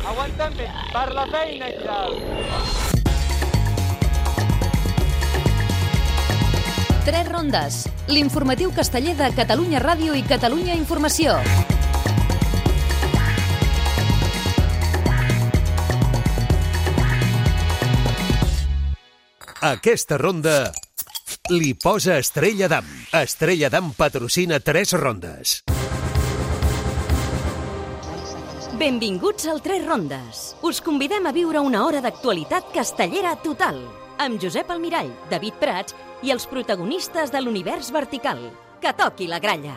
Aguanta'm bé, per la feina i tal. Tres rondes, l'informatiu casteller de Catalunya Ràdio i Catalunya Informació. Aquesta ronda li posa Estrella Damm. Estrella Damm patrocina 3 rondes. Benvinguts al Tres Rondes. Us convidem a viure una hora d'actualitat castellera total, amb Josep Almirall, David Prats i els protagonistes de l'univers vertical. Que toqui la gralla.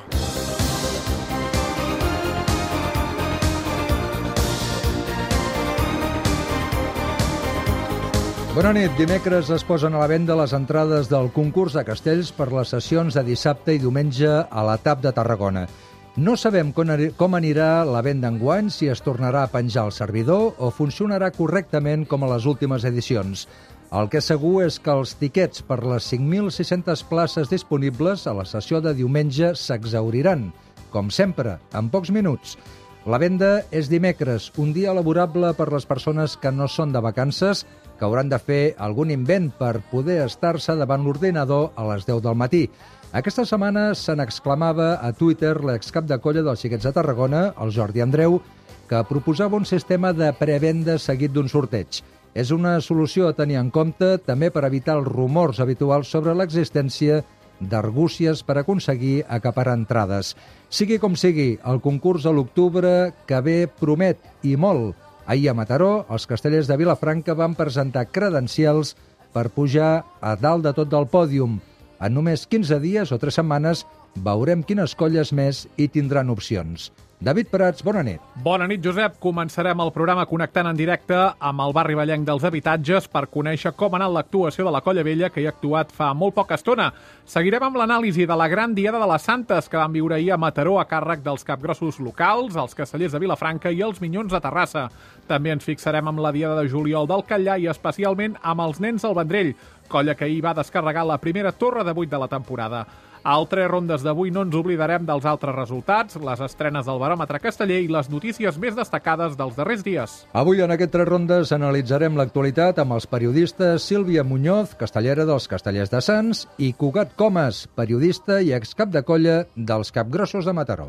Bona nit. Dimecres es posen a la venda les entrades del concurs de castells per les sessions de dissabte i diumenge a la TAP de Tarragona. No sabem com anirà la venda enguany, si es tornarà a penjar el servidor o funcionarà correctament com a les últimes edicions. El que és segur és que els tiquets per les 5.600 places disponibles a la sessió de diumenge s'exhauriran, com sempre, en pocs minuts. La venda és dimecres, un dia laborable per les persones que no són de vacances, que hauran de fer algun invent per poder estar-se davant l'ordinador a les 10 del matí. Aquesta setmana se n'exclamava a Twitter l'excap de colla dels Xiquets de Tarragona, el Jordi Andreu, que proposava un sistema de prevenda seguit d'un sorteig. És una solució a tenir en compte també per evitar els rumors habituals sobre l'existència d'argúcies per aconseguir acaparar entrades. Sigui com sigui, el concurs a l'octubre que ve promet i molt. Ahir a Mataró, els castellers de Vilafranca van presentar credencials per pujar a dalt de tot del pòdium. En només 15 dies o 3 setmanes veurem quines colles més hi tindran opcions. David Prats, bona nit. Bona nit, Josep. Començarem el programa connectant en directe amb el barri vallenc dels Habitatges per conèixer com ha anat l'actuació de la Colla Vella, que hi ha actuat fa molt poca estona. Seguirem amb l'anàlisi de la gran Diada de les Santes que van viure ahir a Mataró a càrrec dels capgrossos locals, els castellers de Vilafranca i els Minyons de Terrassa. També ens fixarem amb la Diada de Juliol del Catllà i especialment amb els Nens del Vendrell, colla que ahir va descarregar la primera torre de 8 de la temporada. A Tres Rondes d'avui no ens oblidarem dels altres resultats, les estrenes del baròmetre casteller i les notícies més destacades dels darrers dies. Avui en aquest Tres Rondes analitzarem l'actualitat amb els periodistes Sílvia Muñoz, castellera dels Castellers de Sants, i Cugat Comas, periodista i excap de colla dels Capgrossos de Mataró.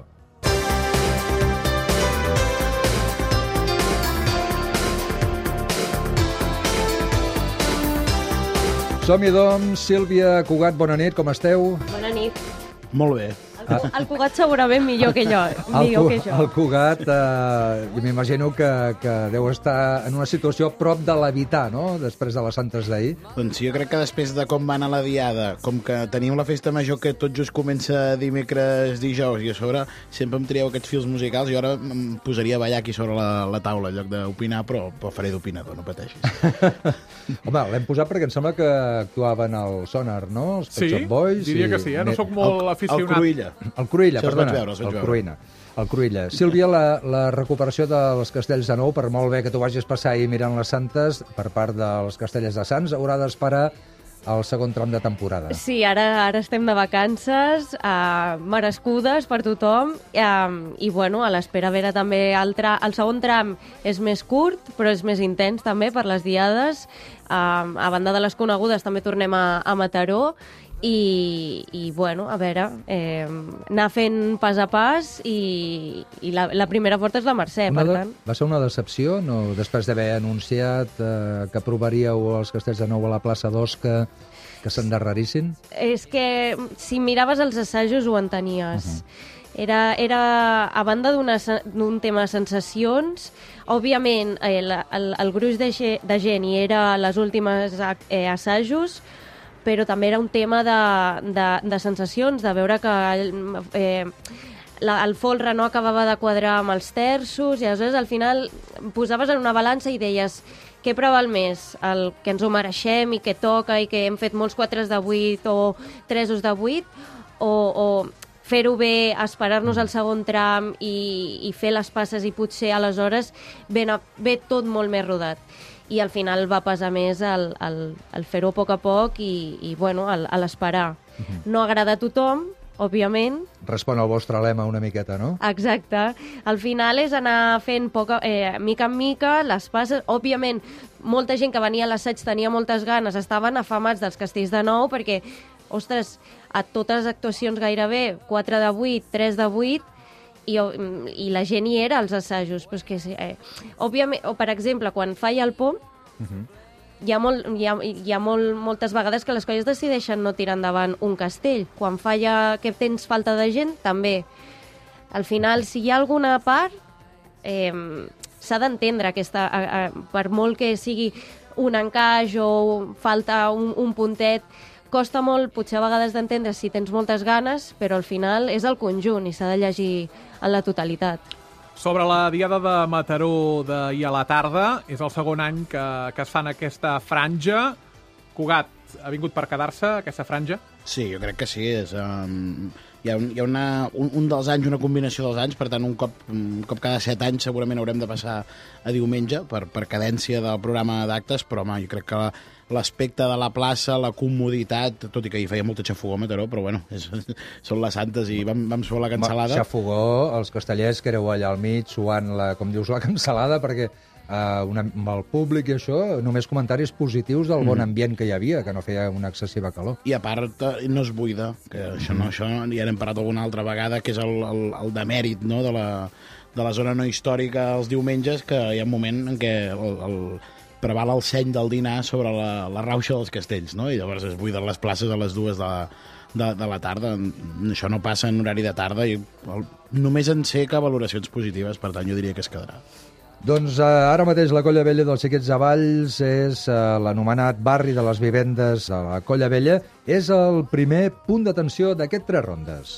Som-hi, doncs. Sílvia, Cugat, bona nit, com esteu? Bona nit. Molt bé. El Cugat segurament millor que jo. El Cugat, m'imagino que deu estar en una situació a prop de l'evitar, no?, després de les Santes d'ahir. Doncs sí, jo crec que després de com va anar la Diada, com que tenim la festa major que tot just comença dimecres, dijous, i a sobre sempre em trieu aquests fils musicals, i ara em posaria a ballar aquí sobre la taula en lloc d'opinar, però faré d'opinador, no pateixis. Home, l'hem posat perquè em sembla que actuaven al Sonar, no?, els Pet Shop Boys. Sí, diria que sí, no sóc molt aficionat. El Cruïlla. El Cruïlla, perdona. El Cruïlla. Sílvia, la recuperació dels castells de nou, per molt bé que tu vagis passar ahir mirant les Santes, per part dels castellers de Sants, haurà d'esperar el segon tram de temporada. Sí, ara estem de vacances, merescudes per tothom, i bueno, a l'espera a veure també el segon tram és més curt, però és més intens també per les diades. A banda de les conegudes també tornem a Mataró, i bueno, a veure, anar fent pas a pas, i la primera porta és la Mercè, per tant. Va ser una decepció, no, després d'haver anunciat que provaríeu els castells de nou a la plaça d'Os, que s'endarrerissin? És que si miraves els assajos ho entenies. Era a banda d'un tema de sensacions, òbviament el gruix de gent hi era a les últimes assajos, però també era un tema de sensacions, de veure que el folre no acabava de quadrar amb els terços, i aleshores al final posaves en una balança i deies què preval més, el que ens ho mereixem i que toca i que hem fet molts 4 de 8 o 3 de 8, o fer-ho bé, esperar-nos al segon tram i fer les passes, i potser aleshores ve tot molt més rodat. I al final va pesar més el fer-ho a poc i bueno, a l'esperar. No agrada a tothom, òbviament. Respon al vostre lema una miqueta, no? Exacte. Al final és anar fent mica en mica les passes. Òbviament, molta gent que venia a l'assaig tenia moltes ganes, estaven afamats dels castells de nou, perquè, ostres, a totes les actuacions gairebé, 4 de 8, 3 de 8, i la gent hi era als assajos. Però és que, òbviament, o per exemple, quan falla el pom, hi ha moltes vegades que les colles decideixen no tirar endavant un castell. Quan falla que tens falta de gent, també. Al final, si hi ha alguna part, s'ha d'entendre aquesta... per molt que sigui un encaix o falta un puntet, costa molt, potser a vegades, d'entendre si tens moltes ganes, però al final és el conjunt i s'ha de llegir en la totalitat. Sobre la Diada de Mataró d'ahir a la tarda, és el segon any que es fan aquesta franja. Cugat, ha vingut per quedar-se aquesta franja? Sí, jo crec que sí. Hi ha un dels anys, una combinació dels anys, per tant, un cop cada 7 anys segurament haurem de passar a diumenge per cadència del programa d'actes, però home, jo crec que l'aspecte de la plaça, la comoditat, tot i que hi feia molta xafogó a Mataró, però bueno, són les santes i vam suar la cansalada. Xafogó, els castellers que éreu allà al mig suant, com dius, la cansalada, perquè amb el públic i això, només comentaris positius del bon ambient que hi havia, que no feia una excessiva calor. I a part, no es buida, que això ja n'hem parlat alguna altra vegada, que és el demèrit, no?, de la zona no històrica els diumenges, que hi ha un moment en què preval el seny del dinar sobre la rauxa dels castells, no?, i llavors es buiden les places a les 2 de la tarda. Això no passa en horari de tarda i només en sé que valoracions positives, per tant jo diria que es quedarà. Doncs ara mateix la Colla Vella dels Xiquets de Valls és l'anomenat barri de les vivendes de la Colla Vella. És el primer punt d'atenció d'aquest Tres Rondes.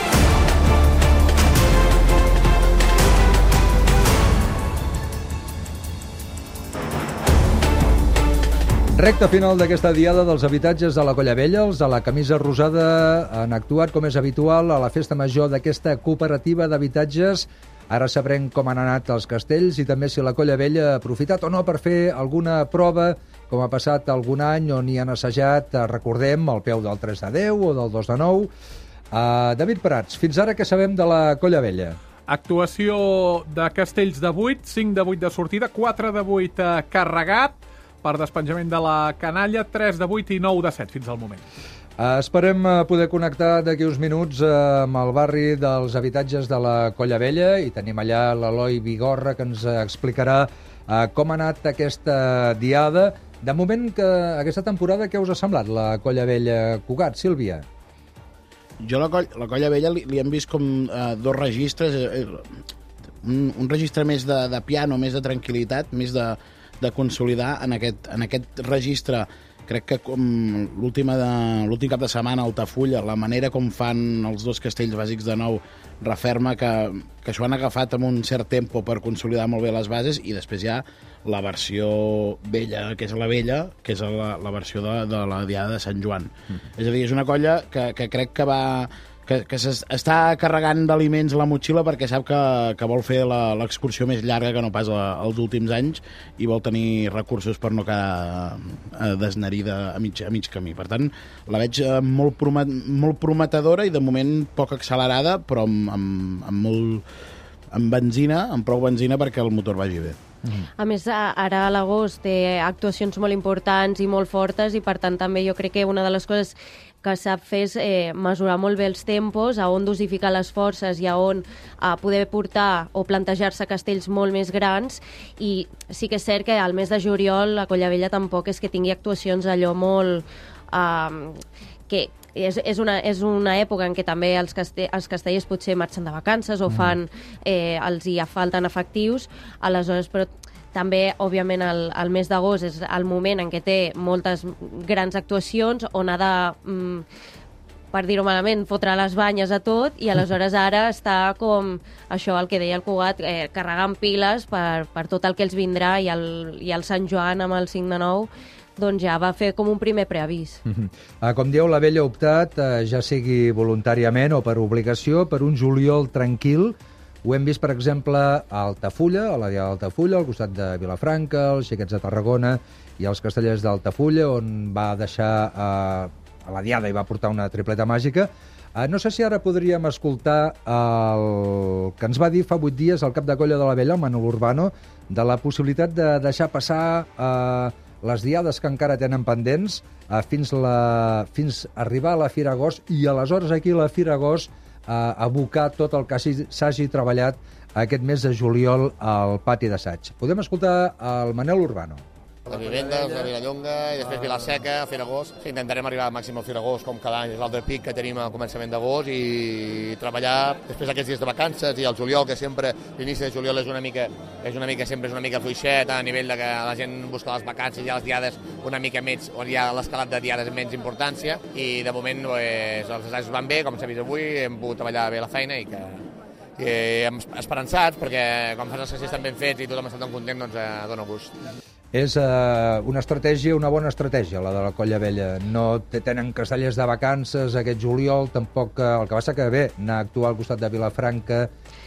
Recta final d'aquesta diada dels habitatges de la Colla Vella. Els de la camisa rosada han actuat, com és habitual, a la festa major d'aquesta cooperativa d'habitatges. Ara sabrem com han anat els castells i també si la Colla Vella ha aprofitat o no per fer alguna prova, com ha passat algun any on hi han assajat, recordem, al peu del 3 de 10 o del 2 de 9. David Prats, fins ara què sabem de la Colla Vella? Actuació de castells de 8, 5 de 8 de sortida, 4 de 8 carregat, per despenjament de la canalla, 3 de 8 i 9 de 7 fins al moment. Esperem poder connectar d'aquí uns minuts amb el barri dels habitatges de la Colla Vella i tenim allà l'Eloi Vigorra que ens explicarà com ha anat aquesta diada. De moment, que aquesta temporada, què us ha semblat la Colla Vella Cugat, Sílvia? Jo la Colla Vella li hem vist com dos registres, un registre més de piano, més de tranquil·litat, més de consolidar en aquest registre. Crec que com l'últim cap de setmana al Altafulla, la manera com fan els dos castells bàsics de nou referma que s'ho han agafat amb un cert tempo per consolidar molt bé les bases, i després hi ha la versió vella, que és la vella, que és la versió de la Diada de Sant Joan. És a dir, és una colla que crec que s'està carregant d'aliments a la motxilla perquè sap que vol fer l'excursió més llarga que no pas els últims anys i vol tenir recursos per no quedar desnerida a mig camí. Per tant, la veig molt prometedora i de moment poc accelerada, però amb benzina, amb prou benzina perquè el motor vagi bé. A més, ara a l'agost té actuacions molt importants i molt fortes i per tant també jo crec que una de les coses que sap fer és mesurar molt bé els tempos, a on dosificar les forces i a on poder portar o plantejar-se castells molt més grans. I sí que és cert que al mes de juliol la Colla Vella tampoc és que tingui actuacions allò molt... que és una època en què també els castellers potser marxen de vacances o fan, els hi falten efectius, aleshores, però també, òbviament, el mes d'agost és el moment en què té moltes grans actuacions on ha de, per dir-ho malament, fotre les banyes a tot, i aleshores ara està com això, el que deia el Cugat, carregant piles per tot el que els vindrà, i el Sant Joan amb el 5 de 9 doncs ja va fer com un primer preavís. Com dieu, la Vella ha optat, ja sigui voluntàriament o per obligació, per un juliol tranquil. Ho hem vist, per exemple, a Altafulla, a la Diada d'Altafulla, al costat de Vilafranca, els Xiquets de Tarragona i els Castellers d'Altafulla, on va deixar a la diada i va portar una tripleta màgica. No sé si ara podríem escoltar el que ens va dir fa 8 dies el cap de colla de la Vella, el Manel Urbano, de la possibilitat de deixar passar les diades que encara tenen pendents fins arribar a la Fira Agost i aleshores aquí a la Fira Agost abocar tot el que s'hagi treballat aquest mes de juliol al pati d'assaig. Podem escoltar el Manel Urbano. Les vivendes, la Vilallonga i després Vila-seca, Fira Agost. Sí, intentarem arribar al màxim al Fira Agost, com cada any és l'altre pic que tenim al començament d'agost i treballar després d'aquests dies de vacances i el juliol, que sempre l'inici de juliol és una mica fluixet a nivell de que la gent busca les vacances i les diades una mica més, on hi ha l'escalat de diades amb menys importància i de moment els assajos van bé, com s'ha vist avui, hem pogut treballar bé la feina i esperançats perquè quan fas els assajos estan ben fets i tothom està tan content, doncs dona gust. És una bona estratègia, la de la Colla Vella. No tenen castellers de vacances aquest juliol, tampoc el que passa que bé, anar a actuar al costat de Vilafranca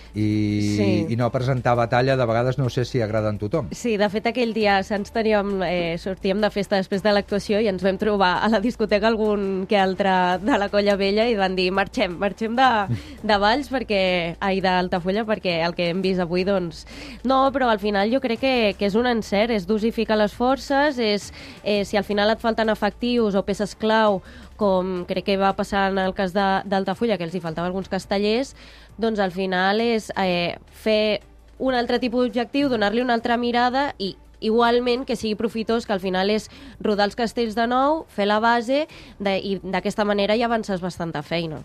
i no presentar batalla, de vegades no sé si agrada a tothom. Sí, de fet aquell dia sortíem de festa després de l'actuació i ens vam trobar a la discoteca algun que altre de la Colla Vella i van dir marxem de Valls d'Altafulla perquè el que hem vist avui doncs no, però al final jo crec que és un encert, és dosificar les forces, si al final et falten efectius o peces clau com crec que va passar en el cas d'Altafulla, que els hi faltaven alguns castellers, doncs al final és fer un altre tipus d'objectiu, donar-li una altra mirada i igualment que sigui profitós, que al final és rodar els castells de nou, fer la base i d'aquesta manera ja avances bastanta feina.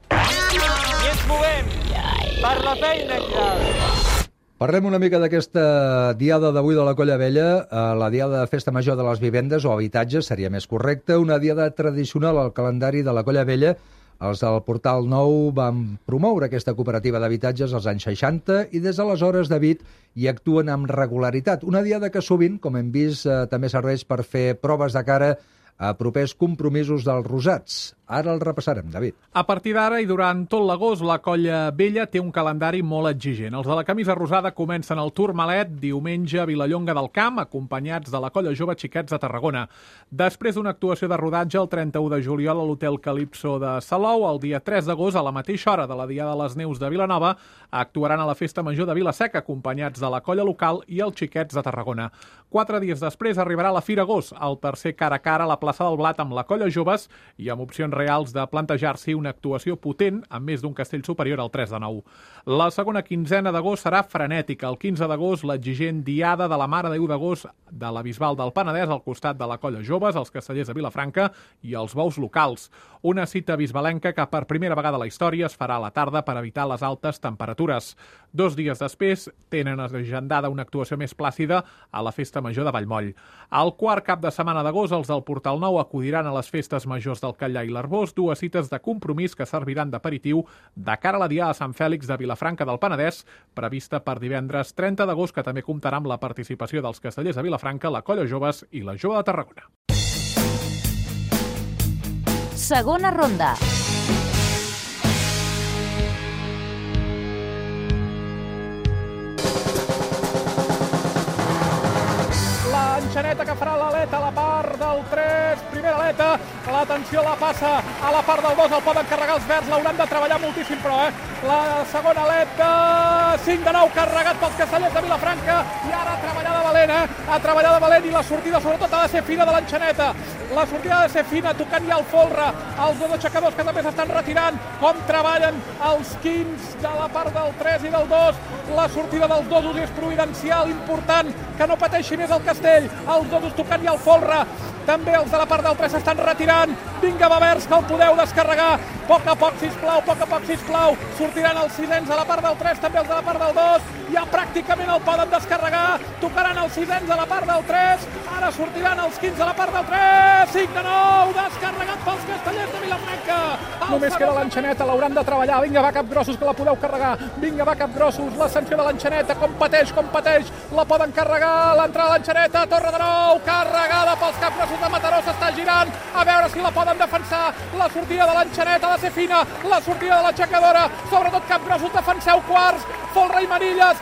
I ens movem per la feina, Claudi. Parlem una mica d'aquesta diada d'avui de la Colla Vella, la diada de Festa Major de les Vivendes o Habitatges, seria més correcte, una diada tradicional al calendari de la Colla Vella. Els del Portal Nou van promoure aquesta cooperativa d'habitatges als anys 60 i des d'aleshores, David, hi actuen amb regularitat. Una diada que sovint, com hem vist, també serveix per fer proves de cara a propers compromisos dels rosats. Ara el repassarem, David. A partir d'ara i durant tot l'agost, la Colla Vella té un calendari molt exigent. Els de la camisa rosada comencen el Tourmalet diumenge a Vilallonga del Camp, acompanyats de la Colla Jove Xiquets de Tarragona. Després d'una actuació de rodatge el 31 de juliol a l'Hotel Calipso de Salou, el dia 3 d'agost, a la mateixa hora de la Diada de les Neus de Vilanova, actuaran a la Festa Major de Vila-seca, acompanyats de la Colla Local i els Xiquets de Tarragona. 4 dies després arribarà la Fira Agost, el tercer cara a cara a la plaça del Blat amb la Colla Joves i amb opcions reals de plantejar-s'hi una actuació potent amb més d'un castell superior al 3 de 9. La segona quinzena d'agost serà frenètica. El 15 d'agost, l'exigent Diada de la Mare de Déu d'Agost de la Bisbal del Penedès al costat de la Colla Joves, els castellers de Vilafranca i els bous locals. Una cita bisbalenca que per primera vegada a la història es farà a la tarda per evitar les altes temperatures. 2 dies després tenen agendada una actuació més plàcida a la Festa Major de Vallmoll. Al quart cap de setmana d'agost, els del Portal Nou acudiran a les festes majors del Catllà i l'Arbós, 2 cites de compromís que serviran d'aperitiu de cara a la Diada de Sant Fèlix de Vilafranca del Penedès, prevista per divendres 30 d'agost, que també comptarà amb la participació dels castellers de Vilafranca, la Colla Joves i la Jove de Tarragona. Segona ronda. L'enxaneta que farà l'aleta a la part del 3, primera aleta, l'atenció la passa a la part del 2, el poden carregar els verds, l'hauran de treballar moltíssim però, la segona aleta, 5 de 9, carregat pels castellers de Vilafranca, i ara a treballar de valent, i la sortida sobretot ha de ser fina de l'enxaneta, la sortida ha de ser fina, tocant ja el folre, els dos aixecadors que també s'estan retirant, com treballen els quins de la part del 3 i del 2, la sortida dels dosos és providencial, important, que no pateixi més el castell, els dosos tocant ja el folre, també els de la part del 3 s'estan retirant, vinga Bavers, que el podeu descarregar, a poc a poc, sisplau, sortiran els sisens a la part del 3, també els de la part del 2, ja pràcticament el poden descarregar, tocaran els sisens a la part del 3, ara sortiran els 15 a la part del 3, 5 de 9, descarregat pels castellers de Vilafranca. Només queda l'enxaneta, l'hauran de treballar, vinga, va capgrossos, que la podeu carregar, vinga, va capgrossos, l'ascensió de l'enxaneta, com pateix, la poden carregar, l'entrada de l'enxaneta, torre de nou, carregada pels capgrossos de Mataró, s'està girant, a veure si la poden defensar, la sortida de l'enxaneta ha de ser fina, la sortida de l'aixecadora, sobretot capgrossos, defenseu quarts, folre i manilles, la podeu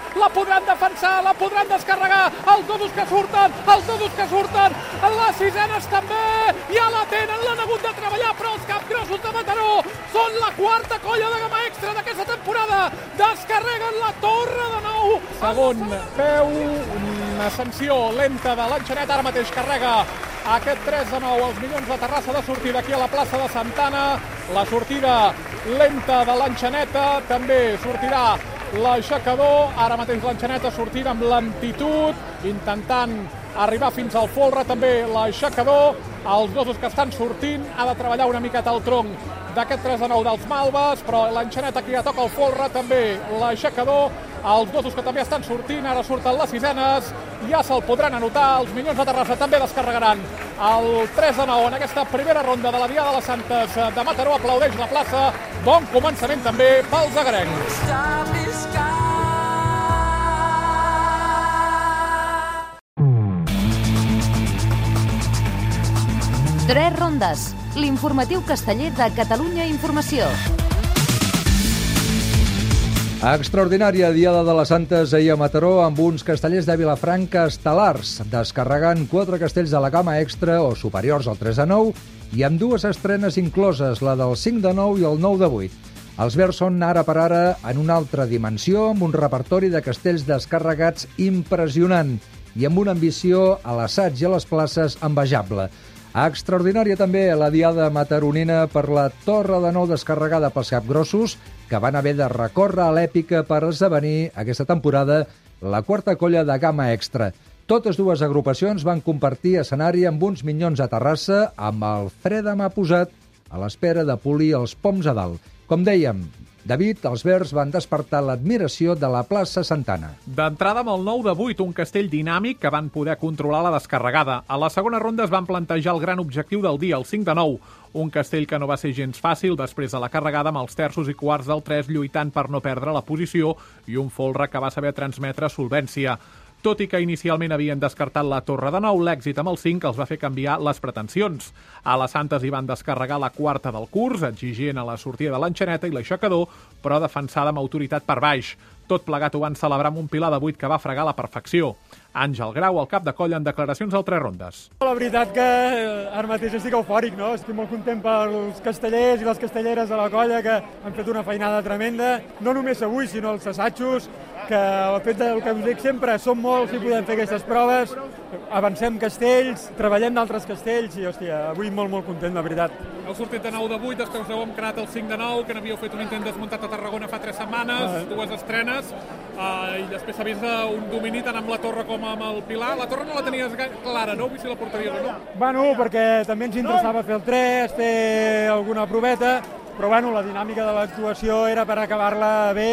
podran defensar, la podran descarregar, els dosos que surten, les sisenes també, ja la tenen, l'han hagut de treballar, però els capgrossos de Mataró són la quarta colla de gamma extra d'aquesta temporada, descarreguen la torre de nou. Segon peu, una ascensió lenta de l'Enxanet, ara mateix carrega aquest 3-9 els Minyons de Terrassa de sortida aquí a la plaça de Santana, la sortida lenta de l'Enxaneta, també sortirà l'aixecador, ara mateix l'Enxaneta sortint amb lentitud, intentant arribar fins al folre, també l'aixecador, els dosos que estan sortint, ha de treballar una miqueta el tronc d'aquest 3-9 dels Malves, però l'Enxaneta que ja toca el folre, també l'aixecador, els dosos que també estan sortint, ara surten les sisenes, ja se'l podran anotar, els Minyons de Terrassa també descarregaran el 3-9 en aquesta primera ronda de la Diada de les Santes de Mataró, aplaudeix la plaça, bon començament també pels agarencs. 3 rondes, l'informatiu casteller de Catalunya Informació. Extraordinària Diada de les Santes ahir a Mataró amb uns castellers de Vilafranca estel·lars, descarregant 4 castells de la gamma extra o superiors al 3-9 i amb 2 estrenes incloses, la del 5-9 i el 9-8. Els verds són ara per ara en una altra dimensió, amb un repertori de castells descarregats impressionant i amb una ambició a l'assaig i a les places envejable. Extraordinària també la Diada mataronina per la torre de nou descarregada pels capgrossos, que van haver de recórrer a l'èpica per esdevenir aquesta temporada la quarta colla de gamma extra. Totes dues agrupacions van compartir escenari amb uns Minyons a Terrassa amb el fre de mà posat a l'espera de polir els poms a dalt. Com dèiem, David, els verds van despertar l'admiració de la plaça Santana. D'entrada amb el 9-8, un castell dinàmic que van poder controlar la descarregada. A la segona ronda es van plantejar el gran objectiu del dia, el 5-9, un castell que no va ser gens fàcil després de la carregada amb els terços i quarts del 3 lluitant per no perdre la posició i un folre que va saber transmetre solvència. Tot i que inicialment havien descartat la torre de nou, l'èxit amb el 5 els va fer canviar les pretensions. A les Santes hi van descarregar la quarta del curs, exigint a la sortida de l'Enxaneta i l'aixecador, però defensada amb autoritat per baix. Tot plegat ho van celebrar amb un pilar de 8 que va fregar la perfecció. Àngel Grau, el cap de colla, en declaracions al 3 rondes. La veritat que ara mateix estic eufòric, no? Estic molt content pels castellers i les castelleres de la colla que han fet una feinada tremenda, no només avui, sinó els assajos, que el fet del que us dic sempre, som molts i podem fer aquestes proves, avancem castells, treballem d'altres castells i, hòstia, avui molt content, la veritat. Heu sortit de 9-8, després heu encarat el 5-9, que n'havíeu fet un intent desmuntat a Tarragona fa 3 setmanes, 2 estrenes, i després s'ha vist un domini tant amb la torre com amb el Pilar. La torre no la tenies clara, no? Vull si la portaries o no? Bueno, perquè també ens interessava fer el 3, fer alguna proveta, però bueno, la dinàmica de l'actuació era per acabar-la bé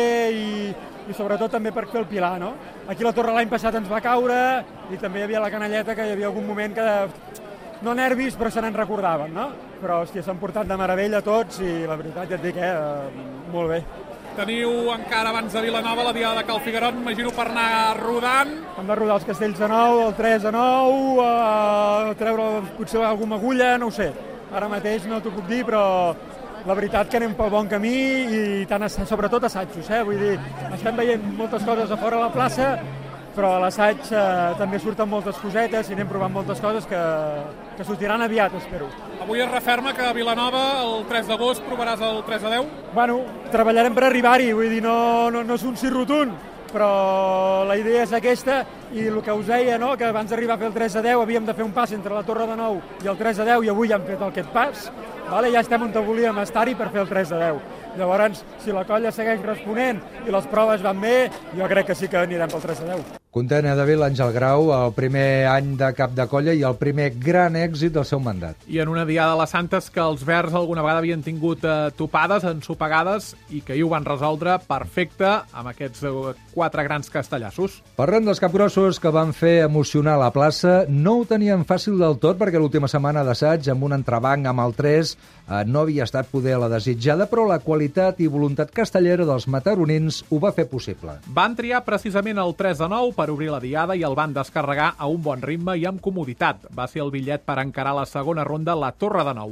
i sobretot també per fer el Pilar, no? Aquí la torre l'any passat ens va caure i també hi havia la canalleta, que hi havia algun moment que, no nervis, però se n'en recordaven, no? Però, hòstia, s'han portat de meravella tots i la veritat, ja et dic, molt bé. Teniu encara abans de Vilanova la Diada de Cal Figuerot, m'imagino per anar rodant. Hem de rodar els castells de nou, el 3 de nou, treure potser alguna agulla, no ho sé. Ara mateix no t'ho puc dir, però la veritat que anem pel bon camí i sobretot assajos, vull dir, estem veient moltes coses a fora a la plaça, però a l'assaig també surten moltes cosetes i anem provant moltes coses que sortiran aviat, espero. Avui es referma que a Vilanova el 3 d'agost provaràs el 3-10? Bueno, treballarem per arribar-hi, vull dir, no és un sí rotund, però la idea és aquesta i el que us deia, no?, que abans d'arribar a fer el 3-10 havíem de fer un pas entre la Torre de Nou i el 3-10 i avui ja hem fet aquest pas, ja estem on volíem estar-hi per fer el 3-10. Llavors, si la colla segueix responent i les proves van bé, jo crec que sí que anirem pel 3-10. Content, David, l'Àngel Grau, el primer any de cap de colla i el primer gran èxit del seu mandat. I en una Diada de les Santes que els verds alguna vegada havien tingut topades, ensopegades, i que hi ho van resoldre perfecte amb aquests 4 grans castellassos. Parlem dels capgrossos que van fer emocionar la plaça. No ho tenien fàcil del tot perquè l'última setmana d'assaig, amb un entrebanc amb el 3, no havia estat poder la desitjada, però la qualitat i voluntat castellera dels mataronins ho va fer possible. Van triar precisament el 3-9 per obrir la Diada i el van descarregar a un bon ritme i amb comoditat. Va ser el bitllet per encarar la segona ronda la Torre de Nou.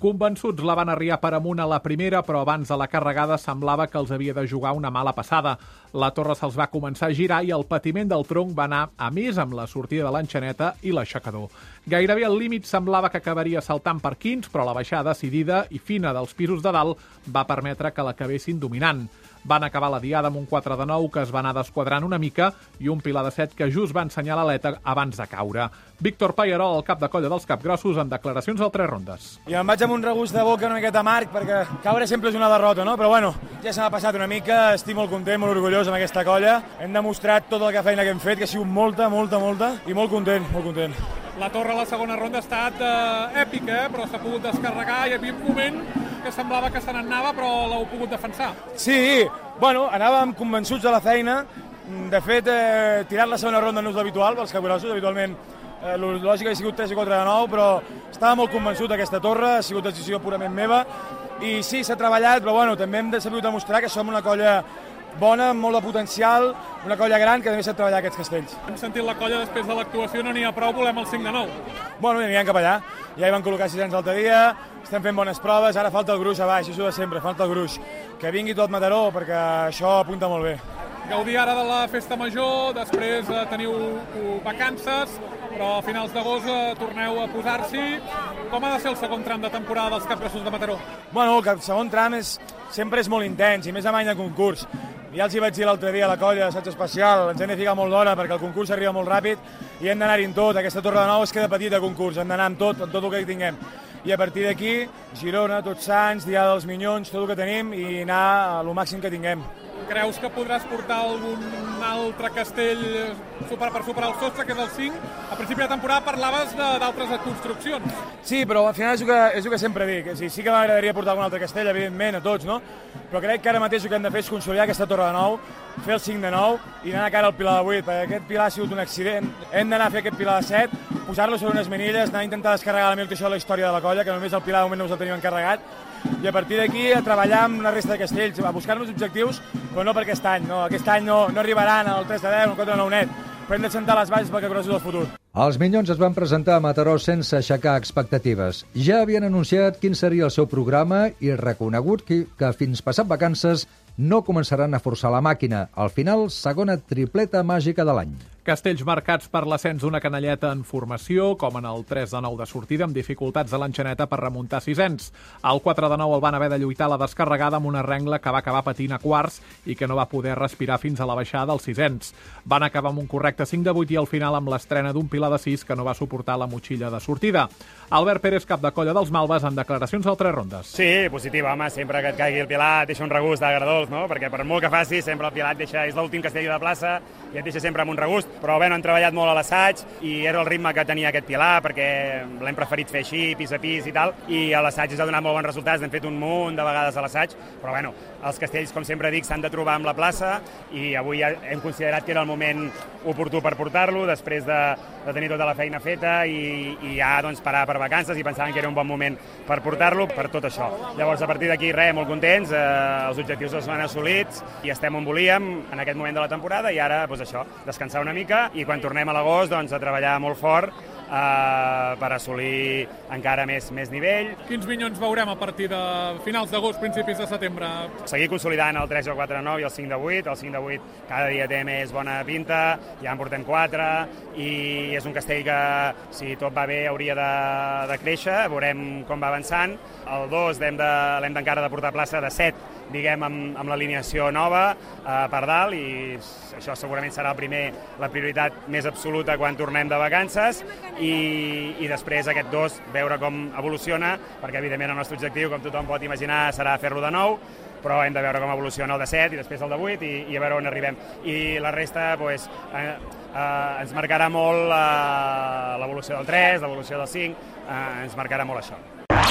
Convençuts la van arriar per amunt a la primera, però abans de la carregada semblava que els havia de jugar una mala passada. La torre se'ls va començar a girar i el patiment del tronc va anar a més amb la sortida de l'enxaneta i l'aixecador. Gairebé al límit semblava que acabaria saltant per quins, però la baixada decidida i fina dels pisos de dalt va permetre que l'acabessin dominant. Van acabar la diada amb un 4 de 9 que es va anar desquadrant una mica i un pilar de 7 que just va ensenyar l'aleta abans de caure. Víctor Pallarol, el cap de colla dels capgrossos, en declaracions al 3 rondes. I em vaig amb un regust de boca una miqueta amarg, perquè caure sempre és una derrota, no? Però bueno, ja se m'ha passat una mica, estic molt content, molt orgullós amb aquesta colla. Hem demostrat tota la feina que hem fet, que ha sigut molta, i molt content, molt content. La torre a la segona ronda ha estat èpica, però s'ha pogut descarregar. Hi havia un moment que semblava que se n'anava, però l'heu pogut defensar. Sí, bueno, anàvem convençuts de la feina. De fet, tirar la segona ronda no és l'habitual pels capgrossos, habitualment lògic ha sigut 3 i 4 de 9, però estava molt convençut d'aquesta torre, ha sigut decisió purament meva. I sí, s'ha treballat, però bueno, també hem sabut demostrar que som una colla bona, amb molt de potencial, una colla gran que també sap treballar aquests castells. Hem sentit la colla després de l'actuació, no n'hi ha prou, volem el 5 de 9. Bueno, anirem cap allà. Ja hi van col·locar 6 anys l'altre dia, estem fent bones proves, ara falta el gruix a baix, això de sempre, falta el gruix. Que vingui tot Mataró, perquè això apunta molt bé. Gaudir ara de la festa major, després teniu vacances, però a finals d'agost torneu a posar-s'hi. Com ha de ser el segon tram de temporada dels capgrossos de Mataró? Bueno, el segon tram sempre és molt intens, i més amb any de concurs. Ja els hi vaig dir l'altre dia a la colla d'assaig especial, ens hem de ficar molt d'hora perquè el concurs arriba molt ràpid i hem d'anar-hi en tot. Aquesta torre de nou es queda petita de concurs, hem d'anar amb tot el que tinguem. I a partir d'aquí, Girona, Tots Sants, Diada dels Minyons, tot el que tenim i anar a lo màxim que tinguem. Creus que podràs portar algun altre castell per superar el sostre, que és el 5? A principi de temporada parlaves d'altres construccions. Sí, però al final és el que sempre dic. Sí que m'agradaria portar algun altre castell, evidentment, a tots, no? Però crec que ara mateix el que hem de fer és consolidar aquesta torre de 9, fer el 5 de 9 i anar a cara al pilar de 8, perquè aquest pilar ha sigut un accident. Hem d'anar a fer aquest pilar de 7, posar-lo sobre unes manilles, anar a intentar descarregar la millor això de la història de la colla, que només el pilar de moment no us el tenim encarregat, i a partir d'aquí a treballar amb la resta de castells, a buscar-nos objectius, però no per aquest any. No, aquest any no arribaran al 3 de 10, al 4 de 9 net, però hem de sentar les bases pel capgrossos del futur. Els Minyons es van presentar a Mataró sense aixecar expectatives. Ja havien anunciat quin seria el seu programa i reconegut que fins passat vacances no començaran a forçar la màquina. Al final, segona tripleta màgica de l'any. Castells marcats per l'ascens d'una canalleta en formació, com en el 3 de 9 de sortida, amb dificultats de l'enxaneta per remuntar sisens. Al 4 de 9 el van haver de lluitar a la descarregada amb una rengla que va acabar patint a quarts i que no va poder respirar fins a la baixada dels sisens. Van acabar amb un correcte 5 de 8 i al final amb l'estrena d'un pilar de 6 que no va suportar la motxilla de sortida. Albert Pérez, cap de colla dels Malves, en declaracions al 3 rondes. Sí, positiva, home, sempre que et caigui el pilar et deixa un regust d'agradós, no? Perquè per molt que facis, sempre el pilar et deixa, és l'últim castell de plaça i et deixa sempre amb un regust. Però bé, han treballat molt a l'assaig i era el ritme que tenia aquest pilar perquè l'hem preferit fer així, pis a pis i tal, i a l'assaig ens ha donat molt bons resultats, n'hem fet un munt de vegades a l'assaig, però bueno, els castells, com sempre dic, s'han de trobar amb la plaça i avui ja hem considerat que era el moment oportú per portar-lo, després de tenir tota la feina feta i ja doncs, parar per vacances i pensàvem que era un bon moment per portar-lo, per tot això. Llavors, a partir d'aquí, res, molt contents, els objectius els han assolits i estem on volíem en aquest moment de la temporada i ara, doncs això, descansar una mica i quan tornem a l'agost, doncs, a treballar molt fort per assolir encara més nivell. Quins Minyons veurem a partir de finals d'agost, principis de setembre? Seguir consolidant el 3, el 4 de 9 i el 5 de 8. El 5 de 8 cada dia té més bona pinta, ja en portem 4 i és un castell que, si tot va bé, hauria de créixer, veurem com va avançant. El 2 l'hem d'encara de portar a plaça de 7, diguem, amb l'alineació nova per dalt i això segurament serà la prioritat més absoluta quan tornem de vacances i després aquest 2 veure com evoluciona, perquè evidentment el nostre objectiu, com tothom pot imaginar, serà fer-lo de nou, però hem de veure com evoluciona el de 7 i després el de 8 i a veure on arribem. I la resta doncs, ens marcarà molt l'evolució del 3, l'evolució del 5, ens marcarà molt això.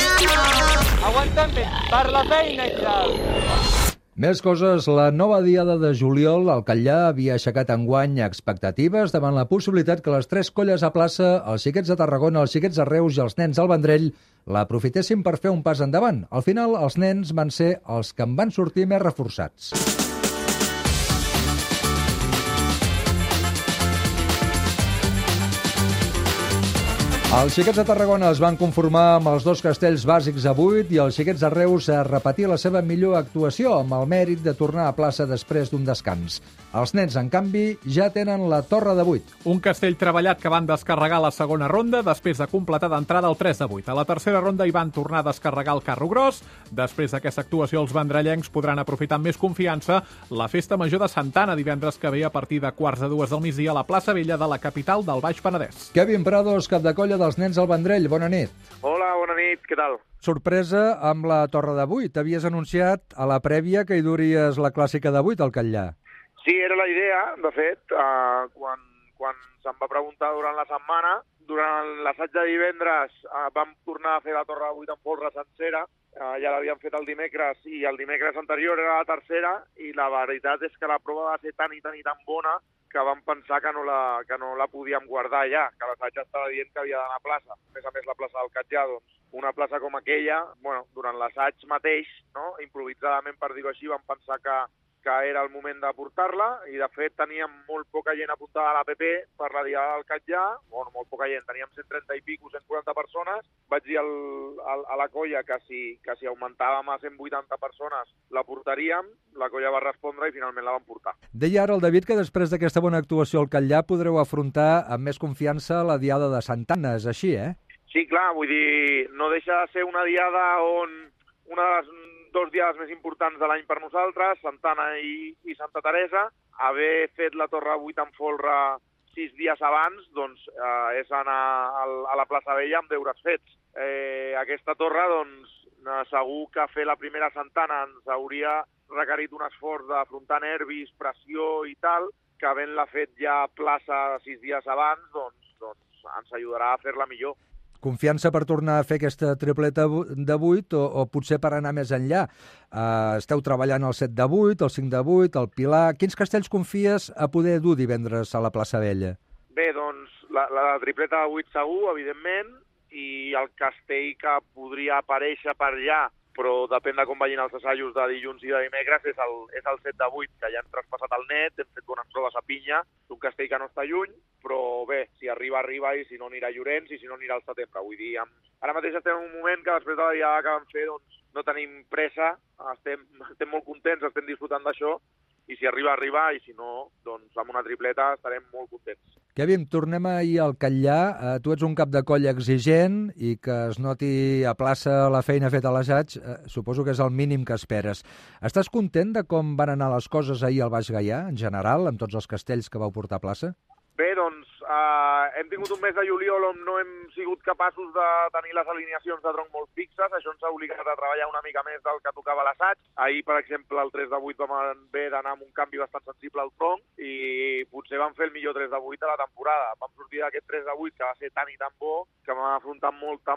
Aguanten bé, per la feina, Giral! Més coses, la nova diada de juliol al Catllà havia aixecat enguany expectatives davant la possibilitat que les 3 colles a plaça, els Xiquets de Tarragona, els Xiquets de Reus i els Nens al Vendrell, l'aprofitessin per fer un pas endavant. Al final, els nens van ser els que en van sortir més reforçats. Els Xiquets de Tarragona es van conformar amb els 2 castells bàsics a 8 i els Xiquets de Reus a repetir la seva millor actuació amb el mèrit de tornar a plaça després d'un descans. Els nens, en canvi, ja tenen la torre de 8. Un castell treballat que van descarregar a la segona ronda després de completar d'entrada el 3 de 8. A la tercera ronda hi van tornar a descarregar el carro gros. Després d'aquesta actuació, els vendrellencs podran aprofitar amb més confiança la Festa Major de Santa Anna divendres que ve a partir de 1:45 del migdia a la plaça Vella de la capital del Baix Penedès. Kevin Prados, cap de colla dels nens al Vendrell. Bona nit. Hola, bona nit, què tal? Sorpresa amb la torre de 8. Havies anunciat a la prèvia que hi duries la clàssica de 8 al Catllà. Sí, era la idea, de fet, quan se'm va preguntar durant la setmana, durant l'assaig de divendres vam tornar a fer la torre de 8 en folre sencera, ja l'havíem fet el dimecres i el dimecres anterior era la tercera i la veritat és que la prova va ser tan i tan i tan bona que vam pensar que no la podíem guardar ja, que l'assaig estava dient que havia d'anar a plaça. A més, la plaça del Catllà, doncs, una plaça com aquella, bueno, durant l'assaig mateix, no, improvisadament per dir-ho així, vam pensar que era el moment de portar-la i, de fet, teníem molt poca gent apuntada a l'APP per la diada del Catllà, bueno, molt poca gent, teníem 130 i pico, 140 persones. Vaig dir a la colla que si augmentàvem a 180 persones la portaríem, la colla va respondre i finalment la vam portar. Deia ara el David que després d'aquesta bona actuació al Catllà podreu afrontar amb més confiança la diada de Santa Anna, és així, eh? Sí, clar, vull dir, no deixa de ser una diada on una de les 2 diades més importants de l'any per nosaltres, Santa Anna i Santa Teresa. Haver fet la torre 8 en folre 6 dies abans, doncs és anar a la plaça Vella amb deures fets. Aquesta torre, doncs, segur que fer la primera Santa Anna ens hauria requerit un esforç d'afrontar nervis, pressió i tal, que havent-la fet ja a plaça 6 dies abans, doncs ens ajudarà a fer-la millor. Confiança per tornar a fer aquesta tripleta de 8 o potser per anar més enllà. Esteu treballant el 7 de 8, el 5 de 8, el Pilar. Quins castells confies a poder dur divendres a la plaça Vella? Bé, doncs la tripleta de 8 segur, evidentment, i el castell que podria aparèixer per allà, però depèn de com vagin els assajos de dilluns i de dimecres, és el 7 de 8, que ja hem traspassat el net, hem fet bones proves a Pinya, és un castell que no està lluny, però bé, si arriba, i si no anirà a Llorenç i si no anirà al setembre. Vull dir, ara mateix estem en un moment que després de la diada que vam fer, doncs, no tenim pressa, estem molt contents, estem disfrutant d'això, i si arriba, i si no, doncs amb una tripleta estarem molt contents. Kevin, tornem ahir al Catllà. Tu ets un cap de colla exigent i que es noti a plaça la feina feta a l'assaig, suposo que és el mínim que esperes. Estàs content de com van anar les coses ahir al Baix Gaià, en general, amb tots els castells que vau portar a plaça? Bé, doncs, hem tingut un mes de juliol on no hem sigut capaços de tenir les alineacions de tronc molt fixes, això ens ha obligat a treballar una mica més del que tocava l'assaig. Ahir, per exemple, el 3 de 8 vam haver d'anar amb un canvi bastant sensible al tronc i potser vam fer el millor 3 de 8 de la temporada. Vam sortir d'aquest 3 de 8 que va ser tan i tan bo que vam afrontar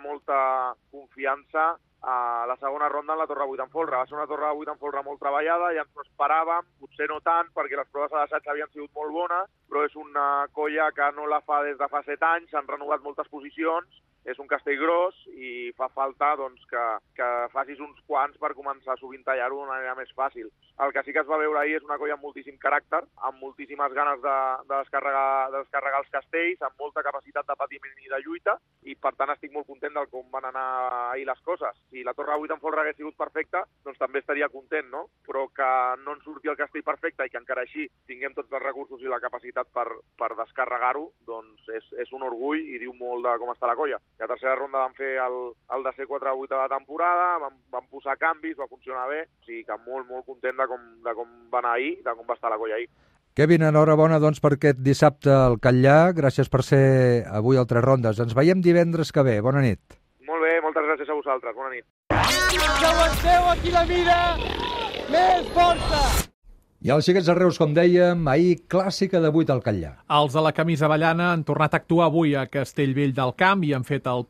molta confiança a la segona ronda en la torre 8 en folre. Va ser una torre 8 en folre molt treballada, ja ens ho esperàvem, potser no tant, perquè les proves a l'assaig havien sigut molt bones, però és una colla que no la fa des de fa 7 anys, s'han renovat moltes posicions, és un castell gros i fa falta doncs, que facis uns quants per començar a sovintellar-ho d'una manera més fàcil. El que sí que es va veure ahir és una colla amb moltíssim caràcter, amb moltíssimes ganes de descarregar els castells, amb molta capacitat de patiment i de lluita, i per tant estic molt content del com van anar ahir les coses. Si la torre 8 en folre hagués sigut perfecta, doncs també estaria content, no? Però que no ens surti el castell perfecte i que encara així tinguem tots els recursos i la capacitat per descarregar-ho, doncs és un orgull i diu molt de com està la colla. La tercera ronda vam fer el de ser 4-8 de la temporada, vam posar canvis, va funcionar bé, o sigui que molt content de com va anar ahir, de com va estar la colla ahir. Kevin, enhorabona doncs, per aquest dissabte al Catllà. Gràcies per ser avui al Tres Rondes. Ens veiem divendres que ve. Bona nit. Molt bé, moltes gràcies a vosaltres. Bona nit. Que aguanteu aquí la vida! Més força! I els Xiquets de Reus, com dèiem, ahir clàssica de 8 al Catllà. Els de la camisa avellana han tornat a actuar avui a Castellvell del Camp i han fet el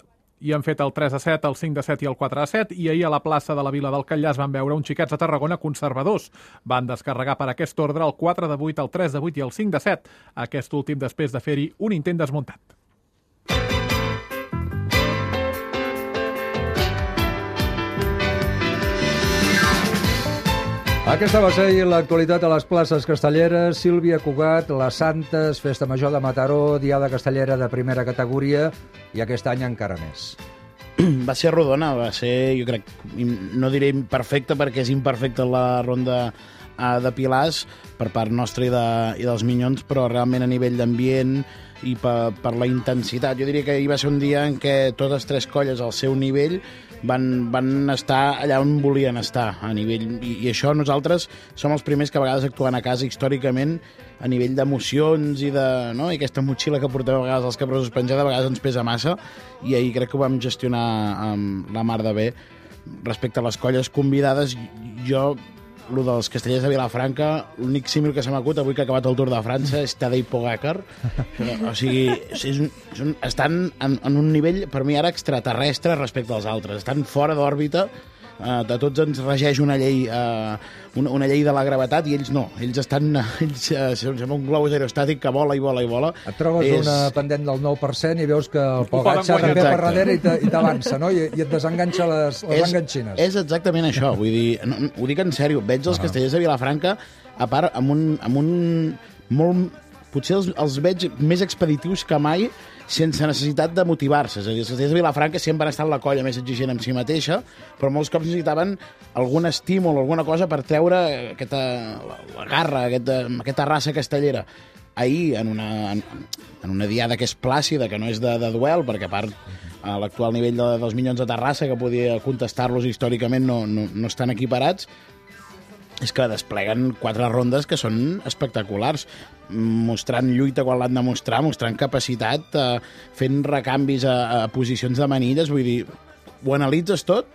3-7, el 5-7 i el 4-7, i ahir a la plaça de la Vila del Catllà es van veure uns Xiquets de Tarragona conservadors. Van descarregar per aquest ordre el 4-8, el 3-8 i el 5-7, aquest últim després de fer-hi un intent desmuntat. Aquesta va ser l'actualitat a les places castelleres. Sílvia Cugat, les Santes, Festa Major de Mataró, Diada Castellera de primera categoria i aquest any encara més. Va ser rodona, va ser, jo crec, no diré imperfecta perquè és imperfecta la ronda de Pilars per part nostra i dels Minyons, però realment a nivell d'ambient i per la intensitat. Jo diria que hi va ser un dia en què totes tres colles al seu nivell van estar allà on volien estar a nivell, i això nosaltres som els primers que a vegades actuant a casa històricament a nivell d'emocions i i aquesta motxilla que portem a vegades els cabrosos penjada a vegades ens pesa massa, i ahir crec que ho vam gestionar amb la mar de bé. Respecte a les colles convidades, jo el dels castellers de Vilafranca, l'únic símil que se m'acut avui que ha acabat el Tour de França és Tadej Pogacar. O sigui, estan en un nivell, per mi ara, extraterrestre respecte als altres. Estan fora d'òrbita, de tots ens regeix una llei de la gravetat i ells no. Ells són un globus aerostàtic que vola i vola i vola. Et trobes una pendent del 9% i veus que el Pogacar ve per darrere i t'avança, no? I et desenganxa les enganxines. És exactament això, vull dir, ho dic en sèrio, veig els castellers de Vilafranca, a part, amb un molt... Potser els veig més expeditius que mai, sense necessitat de motivar-se. És a dir, els castellers de Vilafranca sempre han estat la colla més exigent amb si mateixa, però molts cops necessitaven algun estímul, alguna cosa per treure la garra, aquesta raça castellera. Ahir, en una diada que és plàcida, que no és de duel, perquè a part a l'actual nivell dels Minyons de Terrassa, que podia contestar-los històricament, no estan equiparats, és que despleguen 4 rondes que són espectaculars, mostrant lluita quan l'han de mostrar, mostrant capacitat, fent recanvis a posicions de manilles, vull dir, ho analitzes tot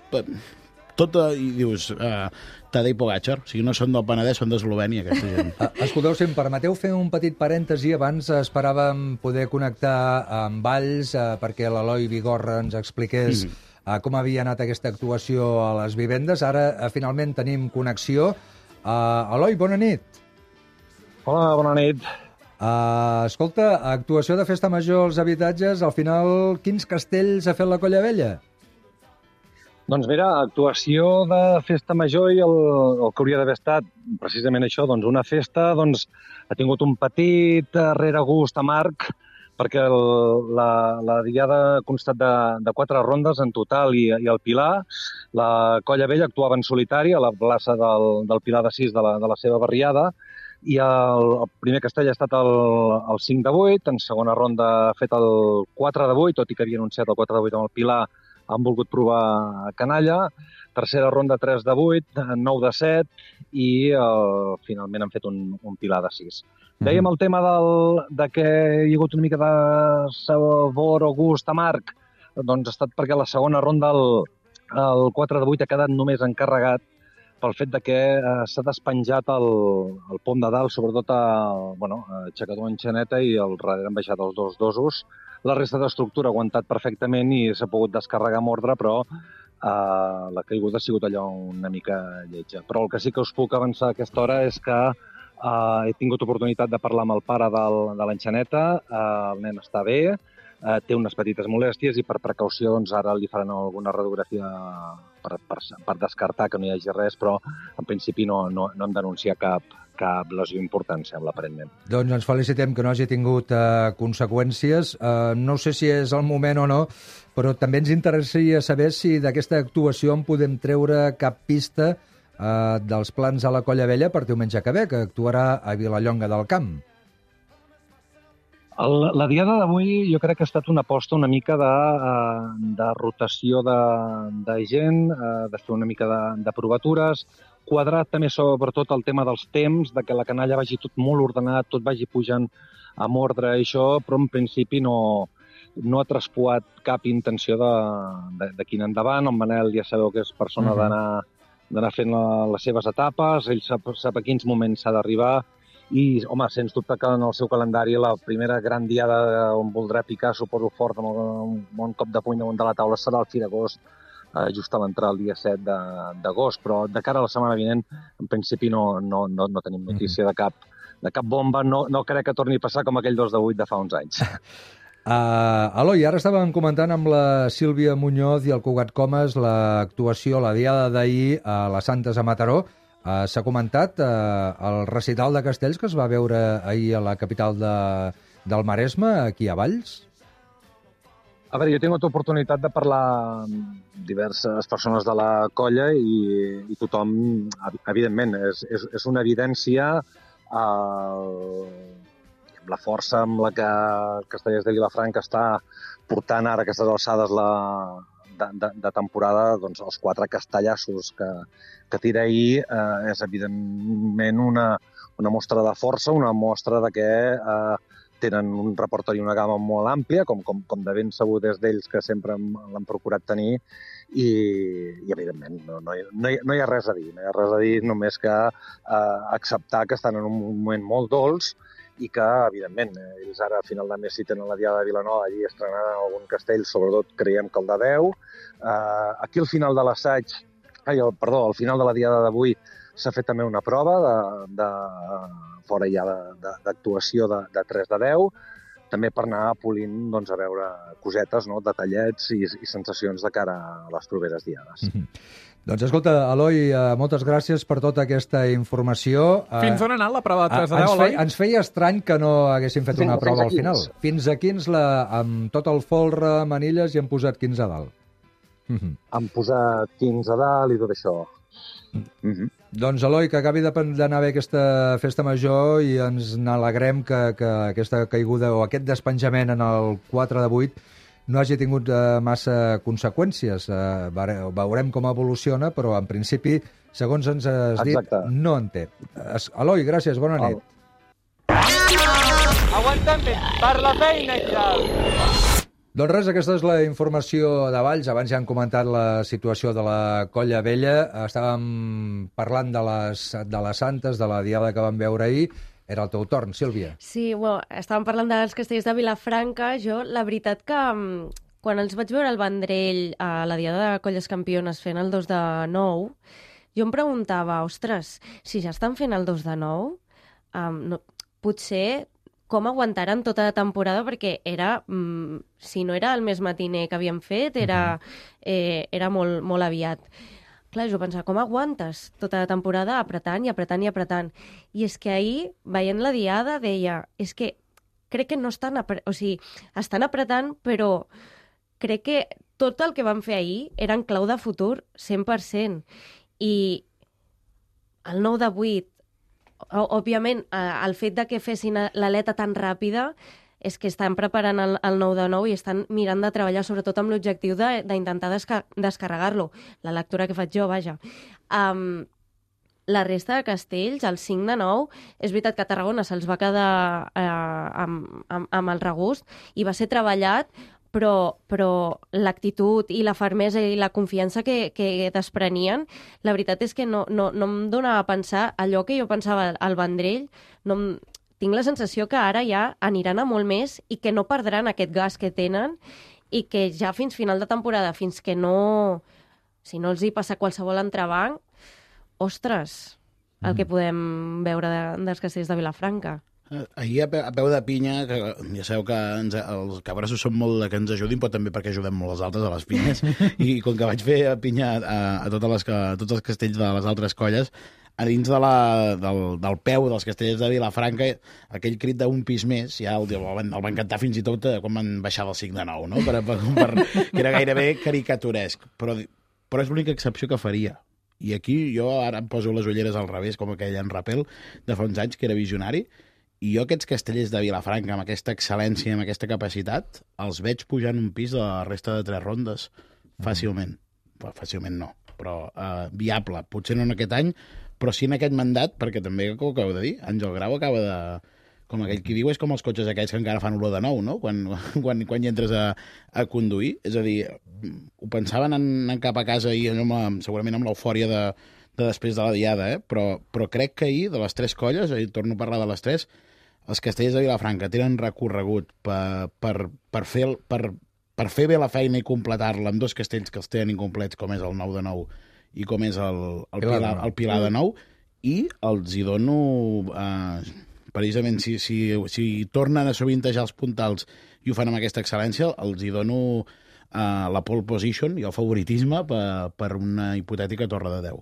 i dius... Tadej Pogacar, o sigui, no són del Penedès, són d'Eslovènia, aquesta gent. Escolteu, si em permeteu fer un petit parèntesi, abans esperàvem poder connectar amb Valls perquè l'Eloi Vigorra ens expliqués com havia anat aquesta actuació a les vivendes. Ara, finalment, tenim connexió. Eloi, bona nit. Hola, bona nit. Escolta, actuació de Festa Major als habitatges, al final, quins castells ha fet la Colla Vella? Doncs mira, actuació de Festa Major i el que hauria d'haver estat precisament això, doncs una festa, doncs ha tingut un petit reregust amarg, perquè la diada ha constat de 4 rondes en total i el Pilar. La Colla Vella actuava en solitari a la plaça del Pilar de 6 de la seva barriada, i el primer castell ha estat el 5 de 8, en segona ronda ha fet el 4 de 8, tot i que havia anunciat el 4 de 8 amb el Pilar, han volgut provar canalla, tercera ronda 3 de 8, 9 de 7 i finalment han fet un Pilar de 6. Dèiem el tema de que hi ha hagut una mica de sabor o gust amarg, doncs ha estat perquè la segona ronda, el 4 de 8, ha quedat només encarregat pel fet de que s'ha despenjat el pom de dalt, sobretot a Xacador en Xaneta, i al darrere han baixat els 2 dosos. La resta d'estructura ha aguantat perfectament i s'ha pogut descarregar amb ordre, però la caiguda ha sigut allò una mica lletja. Però el que sí que us puc avançar a aquesta hora és que he tingut oportunitat de parlar amb el pare de l'Enxaneta, el nen està bé, té unes petites molèsties i per precaució doncs, ara li faran alguna radiografia per descartar que no hi hagi res, però en principi no hem d'anunciar cap lesió important, sembla, aparentment. Doncs ens felicitem que no hagi tingut conseqüències. No sé si és el moment o no, però també ens interessaria saber si d'aquesta actuació en podem treure cap pista dels plans a la Colla Vella per diumenge que ve, que actuarà a Vilallonga del Camp. La diada d'avui jo crec que ha estat una aposta una mica de rotació de gent, de fer una mica de provatures, quadrat també sobretot el tema dels temps, de que la canalla vagi tot molt ordenat, tot vagi pujant amb ordre i això, però en principi no ha traspuat cap intenció d'aquí en endavant. En Manel ja sabeu que és persona d'anar fent les seves etapes, ell sap a quins moments s'ha d'arribar, i, home, sens dubte que en el seu calendari la primera gran diada on voldrà picar, suposo fort, amb un bon cop de puny damunt de la taula, serà el Fira Agost, just a l'entrar el dia 7 d'agost, però de cara a la setmana vinent, en principi no tenim notícia de cap bomba, no crec que torni a passar com aquell 2 de 8 de fa uns anys. Eloi, ara estàvem comentant amb la Sílvia Muñoz i el Cugat Comas l'actuació, la diada d'ahir a les Santes a Mataró. S'ha comentat el recital de castells que es va veure ahir a la capital del Maresme, aquí a Valls? A veure, jo he tingut oportunitat de parlar amb diverses persones de la colla i tothom, evidentment, és una evidència la força amb la que Castellers de Vilafranca està portant ara aquestes alçades de temporada, doncs els 4 castellassos que tira ahir és evidentment una mostra de força, una mostra de que tenen un repertori i una gamma molt àmplia, com de ben sabut des d'ells que sempre l'han procurat tenir, i evidentment no hi ha res a dir. No hi ha res a dir només que acceptar que estan en un moment molt dolç i que, evidentment, ells ara a final de mes si tenen la Diada de Vilanova, allí estrenaran algun castell, sobretot creiem que el de 10. Aquí al final de l'assaig, al final de la Diada d'avui, s'ha fet també una prova fora ja d'actuació de 3 de 10, també per anar polint a veure cosetes, detallets i sensacions de cara a les properes diades. Doncs escolta, Eloi, moltes gràcies per tota aquesta informació. Fins on ha anat la prova de 3 de 10, Eloi? Ens feia estrany que no haguéssim fet una prova al final. Fins a 15, amb tot el folre, manilles, i hem posat 15 a dalt. Han posat 15 a dalt i tot això. Doncs, Eloi, que acabi d'anar bé aquesta festa major i ens n'alegrem que aquesta caiguda o aquest despenjament en el 4 de 8 no hagi tingut massa conseqüències. Veurem com evoluciona, però en principi, segons ens has dit, no en té. Eloi, gràcies, bona nit. Aguanta't per la feina, Giral! Doncs res, aquesta és la informació de Valls. Abans ja han comentat la situació de la Colla Vella. Estàvem parlant de les santes, de la diada que vam veure ahir. Era el teu torn, Sílvia. Sí, estàvem parlant dels castells de Vilafranca. Jo, la veritat que quan els vaig veure al Vendrell a la diada de Colles Campiones fent el 2 de 9, jo em preguntava, ostres, si ja estan fent el 2 de 9, potser com aguantaran tota la temporada, perquè era, si no era el més matiner que havíem fet, era molt, molt aviat. Clar, jo pensava, com aguantes tota la temporada apretant i apretant i apretant? I és que ahir, veient la diada, deia, és que crec que no estan estan apretant, però crec que tot el que van fer ahir era en clau de futur, 100%. I el 9 de 8, òbviament, el fet de que fessin l'aleta tan ràpida és que estan preparant el 9 de 9 i estan mirant de treballar sobretot amb l'objectiu d'intentar descarregar-lo. La lectura que faig jo, vaja. La resta de castells, el 5 de 9, és veritat que a Tarragona se'ls va quedar amb el regust i va ser treballat, però l'actitud i la fermesa i la confiança que desprenien, la veritat és que no em donava a pensar allò que jo pensava al Vendrell. Tinc la sensació que ara ja aniran a molt més i que no perdran aquest gas que tenen i que ja fins final de temporada, fins que no... Si no els hi passa qualsevol entrebanc, ostres, el que podem veure dels castells de Vilafranca. Ahir a peu de pinya, que ja sabeu que els cabrassos són molt que ens ajudin, però també perquè ajudem molt els altres a les pinyes, i com que vaig fer pinya a tots els castells de les altres colles, a dins del peu dels castellers de Vilafranca, aquell crit d'un pis més, ja el van cantar fins i tot quan van baixar del 5 de 9, no? Que era gairebé caricaturesc, però és l'única excepció que faria. I aquí jo ara em poso les ulleres al revés, com aquell en Rapel de fa uns anys, que era visionari, i jo aquests castellers de Vilafranca, amb aquesta excel·lència, amb aquesta capacitat, els veig pujant un pis de la resta de 3 rondes fàcilment. Fàcilment no, però viable. Potser no en aquest any, però sí en aquest mandat, perquè també, com acabo de dir, Àngel Grau acaba de... Com aquell qui diu, és com els cotxes aquells que encara fan olor de nou, no? Quan hi entres a conduir. És a dir, ho pensaven anant cap a casa i segurament amb l'eufòria de després de la diada, però crec que ahir, de les 3 colles, i torno a parlar de les 3, els castellers de Vilafranca tenen recorregut per fer bé la feina i completar-la amb 2 castells que els tenen incomplets, com és el 9 de 9 i com és el Pilar de 9, i els hi dono... Precisament, si tornen a sovintejar els puntals i ho fan amb aquesta excel·lència, els hi dono la pole position i el favoritisme per una hipotètica torre de 10.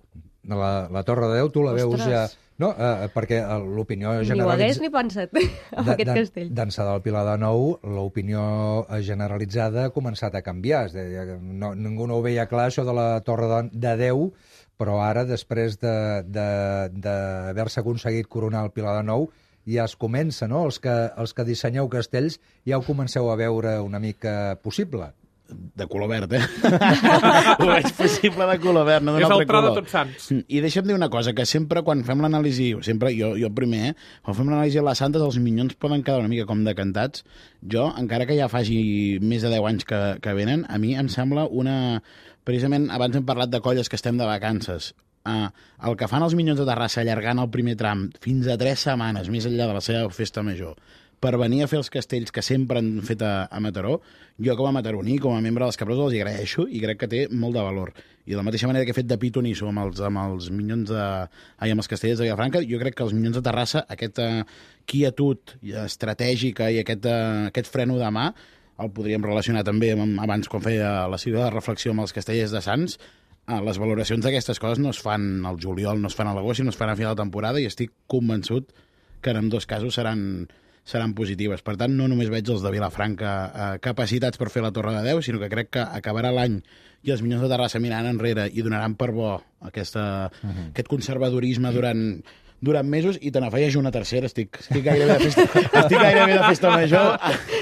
La Torre de Déu, tu la veus ja... No, perquè l'opinió generalitzada... Ni ho hagués ni pensat, amb aquest castell. D'ençà del Pilar de Nou, l'opinió generalitzada ha començat a canviar. Ningú no ho veia clar, això de la Torre de Déu, però ara, després d'haver-se aconseguit coronar el Pilar de Nou, ja es comença, no? Els que dissenyeu castells ja ho comenceu a veure una mica possible. De color verd, Ho veig possible de color verd, no d'un altre color. És el tro de Tots Sants. I deixa'm dir una cosa, que sempre quan fem l'anàlisi, sempre jo primer, quan fem l'anàlisi a les Santes, els minyons poden quedar una mica com decantats. Jo, encara que ja faci més de 10 anys que venen, a mi em sembla una... Precisament, abans hem parlat de colles que estem de vacances. El que fan els minyons de Terrassa allargant el primer tram fins a 3 setmanes, més enllà de la seva festa major, per venir a fer els castells que sempre han fet a Mataró, jo com a mataroní, com a membre dels Cabrots, els hi agraeixo i crec que té molt de valor. I de la mateixa manera que he fet de pitonisso amb els minyons amb els castellers de Vilafranca, jo crec que els minyons de Terrassa, aquesta quietud estratègica i aquest freno de mà, el podríem relacionar també amb abans, quan feia la seva reflexió amb els castellers de Sants. Les valoracions d'aquestes coses no es fan al juliol, no es fan a l'agost, sinó es fan a final de temporada, i estic convençut que en dos casos seran positives. Per tant, no només veig els de Vilafranca capacitats per fer la Torre de Déu, sinó que crec que acabarà l'any i els minyons de Terrassa mirant enrere i donaran per bo aquest conservadorisme durant mesos, i te n'afegeixo una tercera, estic gairebé de festa major.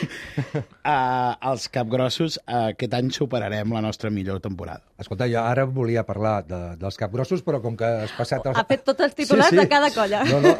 Els capgrossos, aquest any superarem la nostra millor temporada. Escolta, jo ara volia parlar dels capgrossos, però com que has passat... Ha fet tots els titulars de cada colla.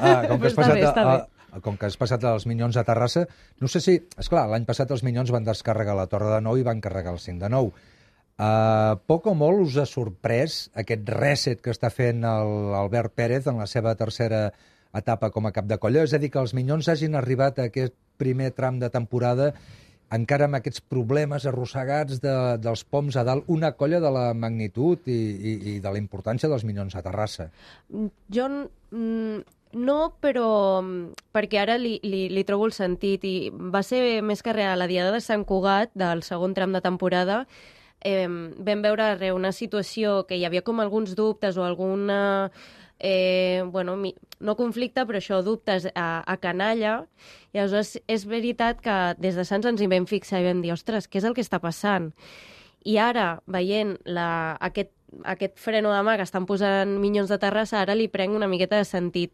Com que has passat als minyons de Terrassa, no sé si... Esclar, l'any passat els minyons van descarregar la Torre de Nou i van carregar el 5 de Nou. Poc o molt us ha sorprès aquest reset que està fent l'Albert Pérez en la seva tercera etapa com a cap de colla? És a dir, que els minyons hagin arribat a aquest primer tram de temporada encara amb aquests problemes arrossegats dels poms a dalt, una colla de la magnitud i de la importància dels minyons de Terrassa. Jo no, però perquè ara li trobo el sentit, i va ser més que res a la diada de Sant Cugat, del segon tram de temporada. Vam veure una situació que hi havia com alguns dubtes o alguna... no conflicte, però això, dubtes a Canalla, i aleshores és veritat que des de Sants ens hi vam fixar i vam dir, ostres, què és el que està passant? I ara, veient aquest freno de mà que estan posant minyons de Terrassa, ara li prenc una miqueta de sentit.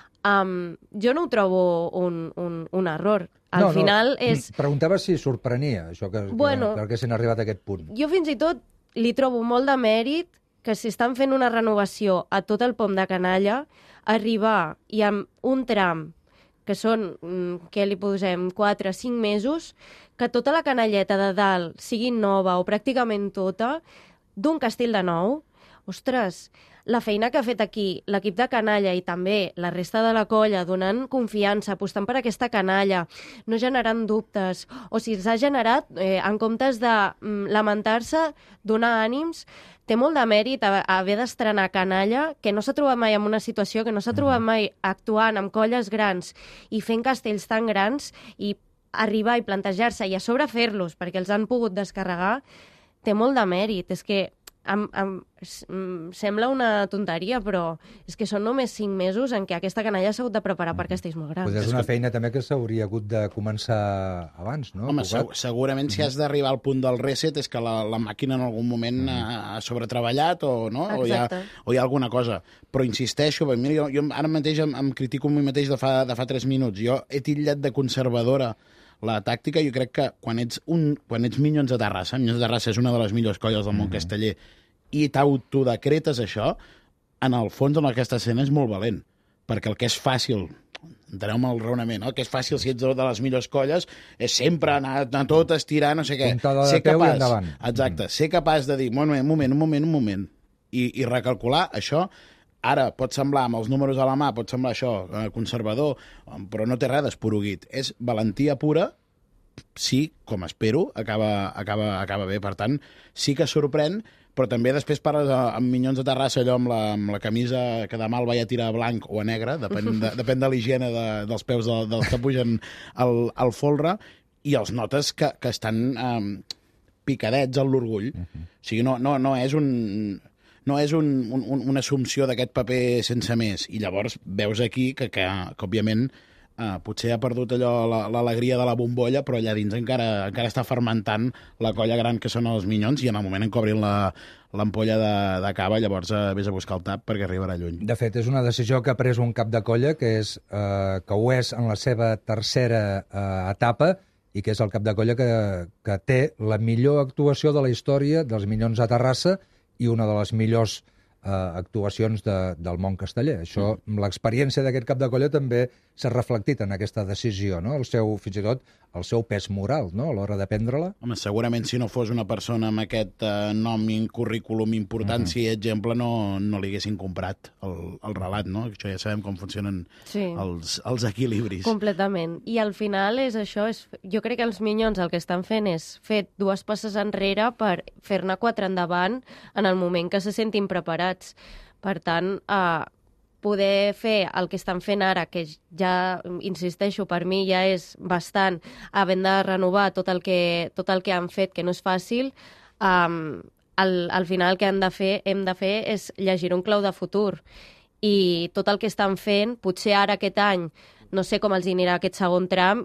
Jo no ho trobo un error. Al final és... Preguntava si sorprenia això, perquè s'han arribat a aquest punt. Jo fins i tot li trobo molt de mèrit que si estan fent una renovació a tot el pom de Canalla, arribar i amb un tram, que són, què li posem, 4 o 5 mesos, que tota la canalleta de dalt sigui nova o pràcticament tota, d'un castell de nou, ostres, la feina que ha fet aquí l'equip de Canalla i també la resta de la colla, donant confiança, apostant per aquesta canalla, no generant dubtes, o si s'ha generat, en comptes de lamentar-se, donar ànims, té molt de mèrit haver d'estrenar Canalla, que no s'ha trobat mai en una situació, que no s'ha trobat mai actuant amb colles grans i fent castells tan grans, i arribar i plantejar-se i a sobre fer-los perquè els han pogut descarregar, té molt de mèrit. És que sembla una tonteria, però és que són només 5 mesos en què aquesta canalla s'ha hagut de preparar per castells molt grans. És una feina també que s'hauria hagut de començar abans, no? Home, segurament si has d'arribar al punt del reset és que la màquina en algun moment ha sobretreballat o hi ha alguna cosa. Però insisteixo, mira, jo ara mateix em critico a mi mateix de fa 3 minuts. Jo he titllat de conservadora la tàctica. Jo crec que quan ets minyons de Terrassa, minyons de Terrassa és una de les millors colles del món casteller, i t'autodecretes això, en el fons en aquesta escena és molt valent, perquè el que és fàcil, enteneu-me el raonament, no? El que és fàcil si ets de les millors colles és sempre anar tot, estirar, no sé què. Puntada de peu i endavant. Exacte, ser capaç de dir, un moment, i recalcular això. Ara pot semblar, amb els números a la mà, pot semblar això conservador, però no té res d'esporuguit. És valentia pura, sí, com espero, acaba bé. Per tant, sí que sorprèn, però també després parles amb minyons de Terrassa, allò amb la camisa que demà el vaig a tirar a blanc o a negre, depèn de l'higiene dels peus dels que pugen al folre, i els notes que estan picadets en l'orgull. O sigui, no és un... no és una assumpció d'aquest paper sense més. I llavors veus aquí que òbviament, potser ha perdut allò l'alegria de la bombolla, però allà dins encara està fermentant la colla gran que són els Minyons, i en el moment en què obrin l'ampolla de cava, llavors vés a buscar el tap perquè arribarà lluny. De fet, és una decisió que ha pres un cap de colla, que ho és en la seva tercera etapa, i que és el cap de colla que té la millor actuació de la història dels Minyons a Terrassa i una de les millors actuacions del món casteller. Això, l'experiència d'aquest cap de colla també s'ha reflectit en aquesta decisió, no? Fins i tot el seu pes moral, no?, a l'hora de prendre-la. Home, segurament si no fos una persona amb aquest nom i currículum important, si exemple, no li haguessin comprat el relat, no? Això ja sabem com funcionen els equilibris. Completament. I al final és això, jo crec que els Minyons el que estan fent és fer 2 passes enrere per fer-ne 4 endavant en el moment que se sentin preparats. Per tant, poder fer el que estan fent ara, que ja, insisteixo, per mi ja és bastant, havent de renovar tot el que han fet, que no és fàcil, al final el que hem de fer és llegir un clau de futur. I tot el que estan fent, potser ara aquest any, no sé com els anirà aquest segon tram,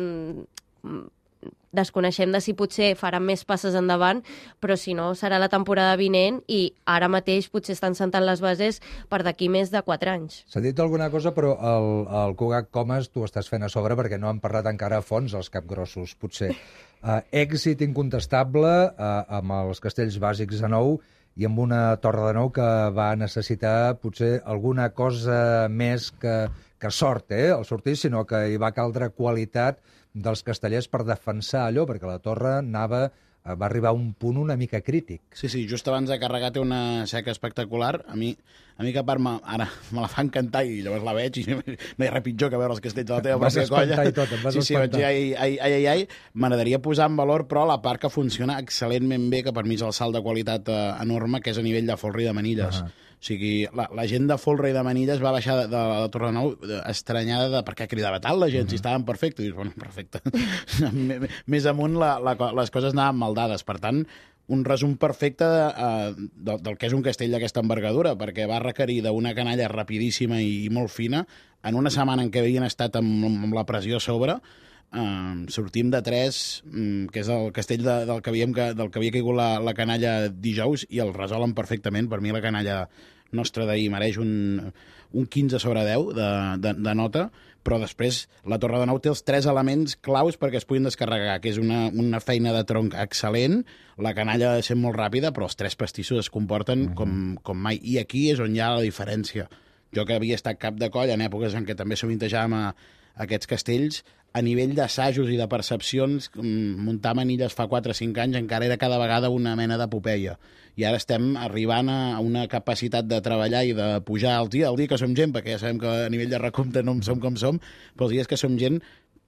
desconeixem de si potser faran més passes endavant, però si no serà la temporada vinent i ara mateix potser estan sentant les bases per d'aquí més de 4 anys. S'ha dit alguna cosa, però el Cugat Comas tu estàs fent a sobre perquè no han parlat encara a fons els capgrossos, potser. Èxit incontestable amb els castells bàsics de nou i amb una Torre de Nou que va necessitar potser alguna cosa més que sort, al sortir, sinó que hi va caldre qualitat dels castellers per defensar allò, perquè la torre va arribar a un punt una mica crític. Sí, just abans de carregar té una seca espectacular. A mi que a part ara me la fa encantar i llavors la veig i no hi ha res pitjor que veure els castells de la teva pròpia colla. Em vas espantar. Ai. M'agradaria posar en valor, però, la part que funciona excel·lentment bé, que per mi és el salt de qualitat enorme, que és a nivell de folre i de manilles. O sigui, la gent de folre i de manilles va baixar de la Torre de Nou estranyada de per què cridava tant la gent, si estaven perfectes. I dius, bueno, perfecte. Més amunt les coses anaven maldades. Per tant, un resum perfecte del que és un castell d'aquesta envergadura, perquè va requerir d'una canalla rapidíssima i molt fina. En una setmana en què havien estat amb la pressió a sobre, sortim de 3, que és el castell del que havia caigut la canalla dijous, i el resolen perfectament. Per mi la canalla nostra d'ahir mereix un 15 sobre 10 de nota, però després la Torre de Nou té els 3 elements claus perquè es puguin descarregar, que és una feina de tronc excel·lent, la canalla ha de ser molt ràpida, però els 3 pastissos es comporten com mai. I aquí és on hi ha la diferència. Jo que havia estat cap de colla en èpoques en què també sovintejàvem aquests castells, a nivell d'assajos i de percepcions, muntar manilles fa 4 o 5 anys encara era cada vegada una mena d'epopeia. I ara estem arribant a una capacitat de treballar i de pujar el dia que som gent, perquè ja sabem que a nivell de recompte no som com som, però els dies que som gent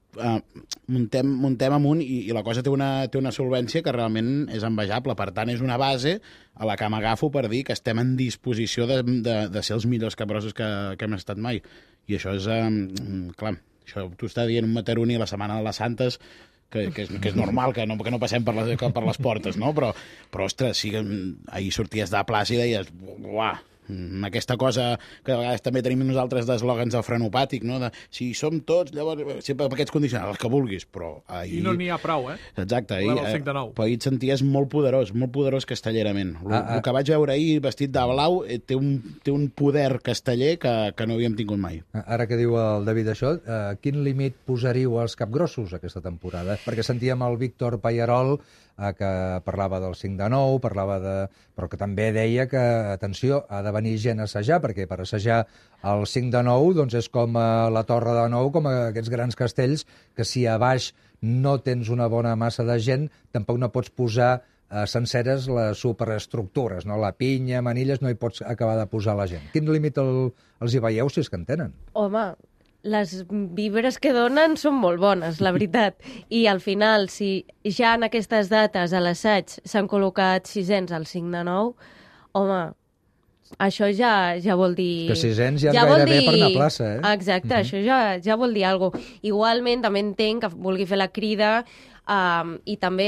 muntem amunt i la cosa té una solvència que realment és envejable. Per tant, és una base a la que m'agafo per dir que estem en disposició de ser els millors capgrossos que hem estat mai. I això és, clar, això t'ho està dient un mataroní a la setmana de les Santes, que és normal que no passem per les portes, no? Però ostres, sí que ahir sorties de plaça i deies, uah, aquesta cosa que a vegades també tenim nosaltres d'eslògans del frenopàtic, no? Si som tots, llavors, sempre amb aquests condicionals, els que vulguis, però ahir... I no n'hi ha prou, Exacte, però ahir et senties molt poderós castellerament. El que vaig veure ahir vestit de blau té un poder casteller que no havíem tingut mai. Ara que diu el David això, quin límit posaríeu als capgrossos aquesta temporada? Perquè sentíem el Víctor Pallarol que parlava del 5 de 9, però que també deia que, atenció, ha de venir gent a assajar, perquè per assajar el 5 de 9 doncs és com la Torre de Nou, com aquests grans castells, que si a baix no tens una bona massa de gent, tampoc no pots posar senceres les superestructures, no? La pinya, manilles, no hi pots acabar de posar la gent. Quin límit els hi veieu, si és que en tenen? Home, les vibres que donen són molt bones, la veritat. I al final, si ja en aquestes dates a l'assaig s'han col·locat 600 al 5 de 9, home, això ja vol dir... Que 600 ja gairebé per una plaça, Exacte, això ja vol dir alguna cosa. Igualment, també entenc que vulgui fer la crida i també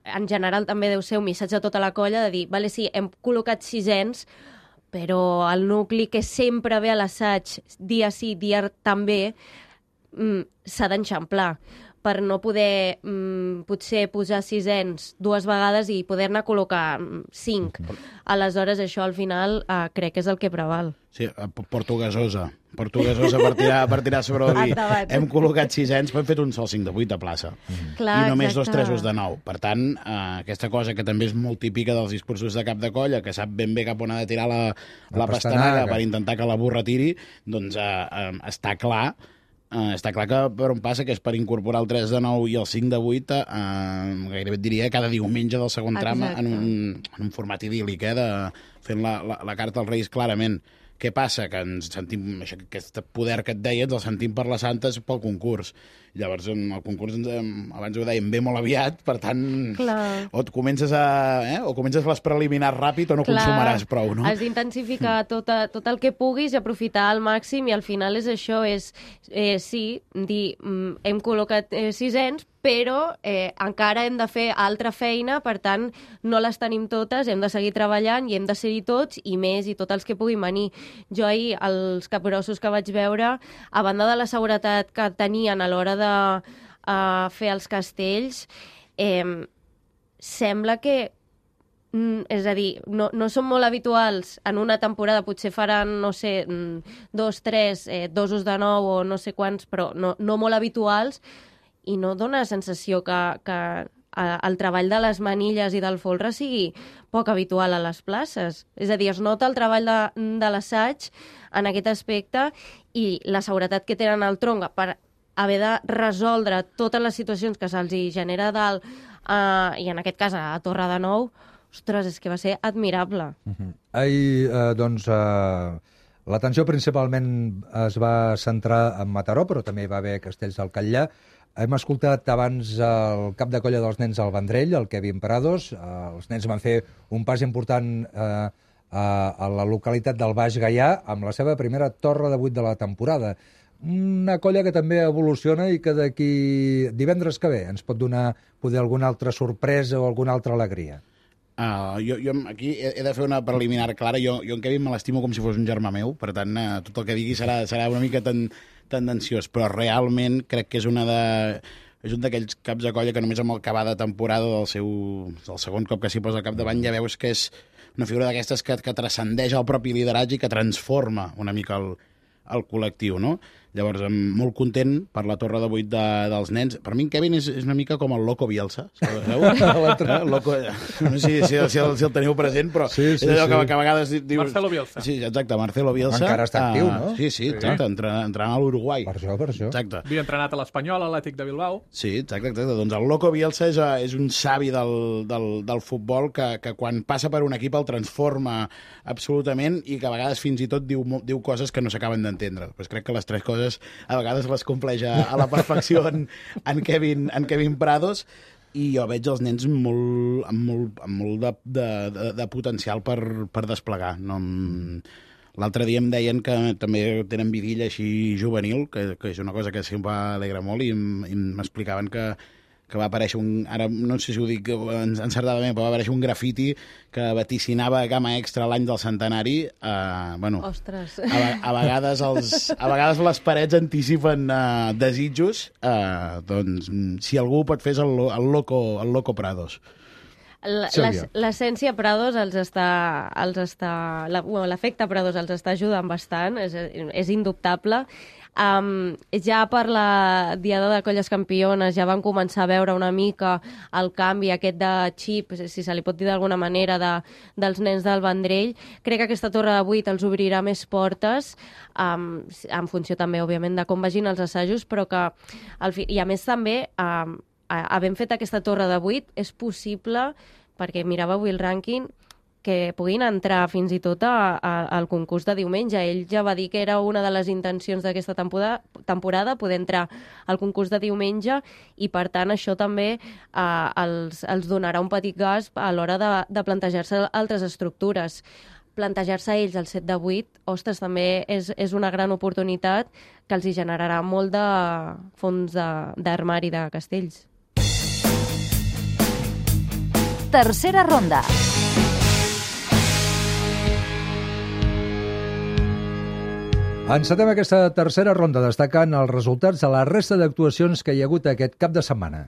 en general també deu ser un missatge a tota la colla de dir, vale, sí, hem col·locat 600, però el nucli que sempre ve a l'assaig, dia sí, dia també, s'ha d'enxamplar per no poder potser posar 600 dues vegades i poder-ne col·locar 5. Aleshores, això al final crec que és el que preval. Sí, portuguesosa per tirar sobre el vi. Hem col·locat 600, però hem fet un sol 5 de 8 a plaça. Clar, i només exacte. 2 tresos de 9. Per tant, aquesta cosa que també és molt típica dels discursos de cap de colla, que sap ben bé cap on ha de tirar la pastanaga per intentar que la burra tiri, doncs està clar que per on passa, que és per incorporar el 3 de 9 i el 5 de 8 gairebé et diria cada diumenge del segon tram en un format idíl·lic, fent la carta als Reis clarament. Què passa? Que ens sentim, aquest poder que et deia, ens el sentim per les santes pel concurs. Llavors, el concurs, abans ho dèiem, ve molt aviat, per tant, o et comences o comences les preliminars ràpid o no consumaràs prou, no? Has d'intensificar tot el que puguis i aprofitar al màxim, i al final és això, dir, hem col·locat 600, però encara hem de fer altra feina, per tant, no les tenim totes, hem de seguir treballant i hem de ser-hi tots, i més, i tots els que puguin venir. Jo ahir, els capgrossos que vaig veure, a banda de la seguretat que tenien a l'hora de fer els castells, sembla que és a dir, no són molt habituals en una temporada, potser faran, no sé, 2, 3 dosos de 9 o no sé quants, però no molt habituals, i no dona la sensació que el treball de les manilles i del folre sigui poc habitual a les places. És a dir, es nota el treball de l'assaig en aquest aspecte i la seguretat que tenen al tronc per haver de resoldre totes les situacions que se'ls genera a dalt, i en aquest cas a Torre de Nou, ostres, és que va ser admirable. Ahir, doncs, l'atenció principalment es va centrar en Mataró, però també hi va haver Castells del Catllà. Hem escoltat abans el cap de colla dels nens al Vendrell, el Kevin Prados. Els nens van fer un pas important a la localitat del Baix Gaià amb la seva primera torre de 8 de la temporada. Una colla que també evoluciona i que d'aquí divendres que ve ens pot donar poder alguna altra sorpresa o alguna altra alegria. Jo aquí he de fer una preliminar clara. Jo en Kevin me l'estimo com si fos un germà meu, per tant, tot el que digui serà una mica tendenciós, però realment crec que és un d'aquells caps de colla que només amb el acabar de temporada del segon cop que s'hi posa al capdavant ja veus que és una figura d'aquestes que transcendeix el propi lideratge i que transforma una mica el col·lectiu, no? Llavors, molt content per la torre de 8 dels nens. Per mi en Kevin és una mica com el Loco Bielsa, sabeu? No sé si el teniu present, però és allò que a vegades dius... Marcelo Bielsa. Sí, exacte, Marcelo Bielsa. Encara està actiu, no? Sí, exacte, entrenant a l'Uruguai. Per això. Exacte. Havia entrenat a l'Espanyol, a l'Atlètic de Bilbao. Sí, exacte. Doncs el Loco Bielsa és un savi del futbol que quan passa per un equip el transforma absolutament i que a vegades fins i tot diu coses que no s'acaben d'entendre. Pues crec que les tres coses a vegades les compleix a la perfecció en Kevin Prados, i jo veig els nens amb molt de potencial per desplegar. L'altre dia em deien que també tenen vidilla així juvenil, que és una cosa que sempre alegra molt, i m'explicaven que va aparèixer ara no sé si ho dic encertadament, però va aparèixer un grafiti que vaticinava gamma extra l'any del centenari. Ostres. A vegades les parets anticipen desitjos, doncs si algú pot fer és el Loco Prados. L'essència Prados l'efecte Prados els està ajudant bastant, és indubtable. Ja per la Diada de Colles Campiones ja van començar a veure una mica el canvi aquest de xip, si se li pot dir d'alguna manera, dels nens del Vendrell. Crec que aquesta torre de 8 els obrirà més portes, en funció també, òbviament, de com vagin els assajos, però que, i a més també, havent fet aquesta torre de 8, és possible, perquè mirava avui el rànquing, que puguin entrar fins i tot al concurs de diumenge. Ell ja va dir que era una de les intencions d'aquesta temporada poder entrar al concurs de diumenge, i per tant això també els donarà un petit gas a l'hora de plantejar-se altres estructures. Plantejar-se ells el 7 de 8, ostres, també és una gran oportunitat que els hi generarà molt de fons d'armari de castells. tercera ronda. Encetem aquesta tercera ronda destacant els resultats de la resta d'actuacions que hi ha hagut aquest cap de setmana.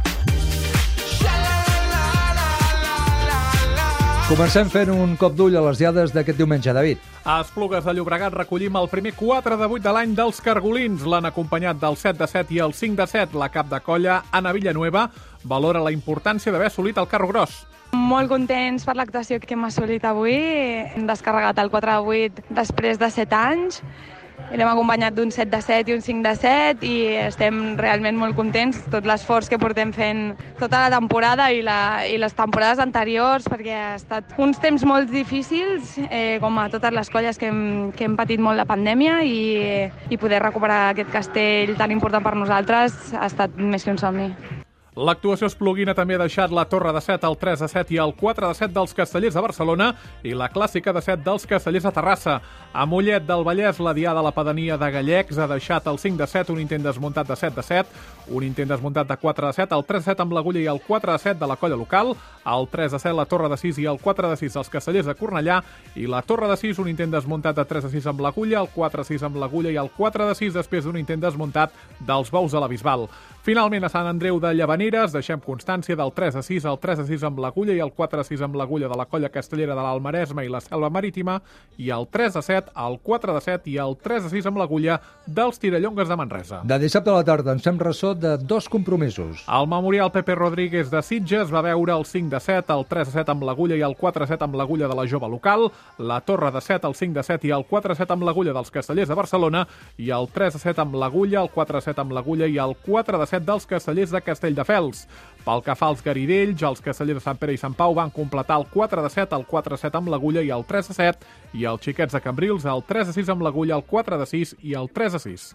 Comencem fent un cop d'ull a les diades d'aquest diumenge, David. A Esplugues de Llobregat recollim el primer 4 de 8 de l'any dels Cargolins. L'han acompanyat del 7 de 7 i el 5 de 7. La cap de colla, Anna Villanueva, valora la importància d'haver assolit el carro gros. Molt contents per l'actuació que hem assolit avui. Hem descarregat el 4 de 8 després de 7 anys. L'hem acompanyat d'un 7 de 7 i un 5 de 7 i estem realment molt contents. Tot l'esforç que portem fent tota la temporada i les temporades anteriors, perquè ha estat uns temps molt difícils, com a totes les colles que hem patit molt la pandèmia, i poder recuperar aquest castell tan important per nosaltres ha estat més que un somni. L'actuació espluguina també ha deixat la torre de 7, el 3 de 7 i el 4 de 7 dels Castellers de Barcelona i la clàssica de 7 dels Castellers de Terrassa. A Mollet del Vallès, la diada a la pedania de Gallecs ha deixat el 5 de 7, un intent desmuntat de 7 de 7, un intent desmuntat de 4 de 7, el 3 de 7 amb l'Agulla i el 4 de 7 de la colla local, el 3 de 7 la torre de 6 i el 4 de 6 dels Castellers de Cornellà i la torre de 6, un intent desmuntat de 3 de 6 amb l'Agulla, el 4 de 6 amb l'Agulla i el 4 de 6 després d'un intent desmuntat dels Bous de la Bisbal. Finalment, a Sant Andreu de Llavaneres, deixem constància del 3 de 6, el 3 de 6 amb l'Agulla i el 4 de 6 amb l'Agulla de la colla castellera de l'Alt Maresme i la Selva Marítima i el 3 de 7, el 4 de 7 i el 3 de 6 amb l'Agulla dels Tirallongues de Manresa. De dissabte a la tarda ens fem ressò de dos compromisos. Al Memorial Pepe Rodríguez de Sitges va veure el 5 de 7, el 3 de 7 amb l'Agulla i el 4 de 7 amb l'Agulla de la jove local, la torre de 7, el 5 de 7 i el 4 de 7 amb l'Agulla dels Castellers de Barcelona i el 3 de 7 amb l'Agulla, el 4 de 7 amb l'Agulla i el 4 de 7 dels Castellers de Castelldefels. Pel que fa als Garidells, els Castellers de Sant Pere i Sant Pau van completar el 4 de 7, el 4 de 7 amb l'Agulla i el 3 de 7, i els Xiquets de Cambrils el 3 de 6 amb l'Agulla, el 4 de 6 i el 3 de 6.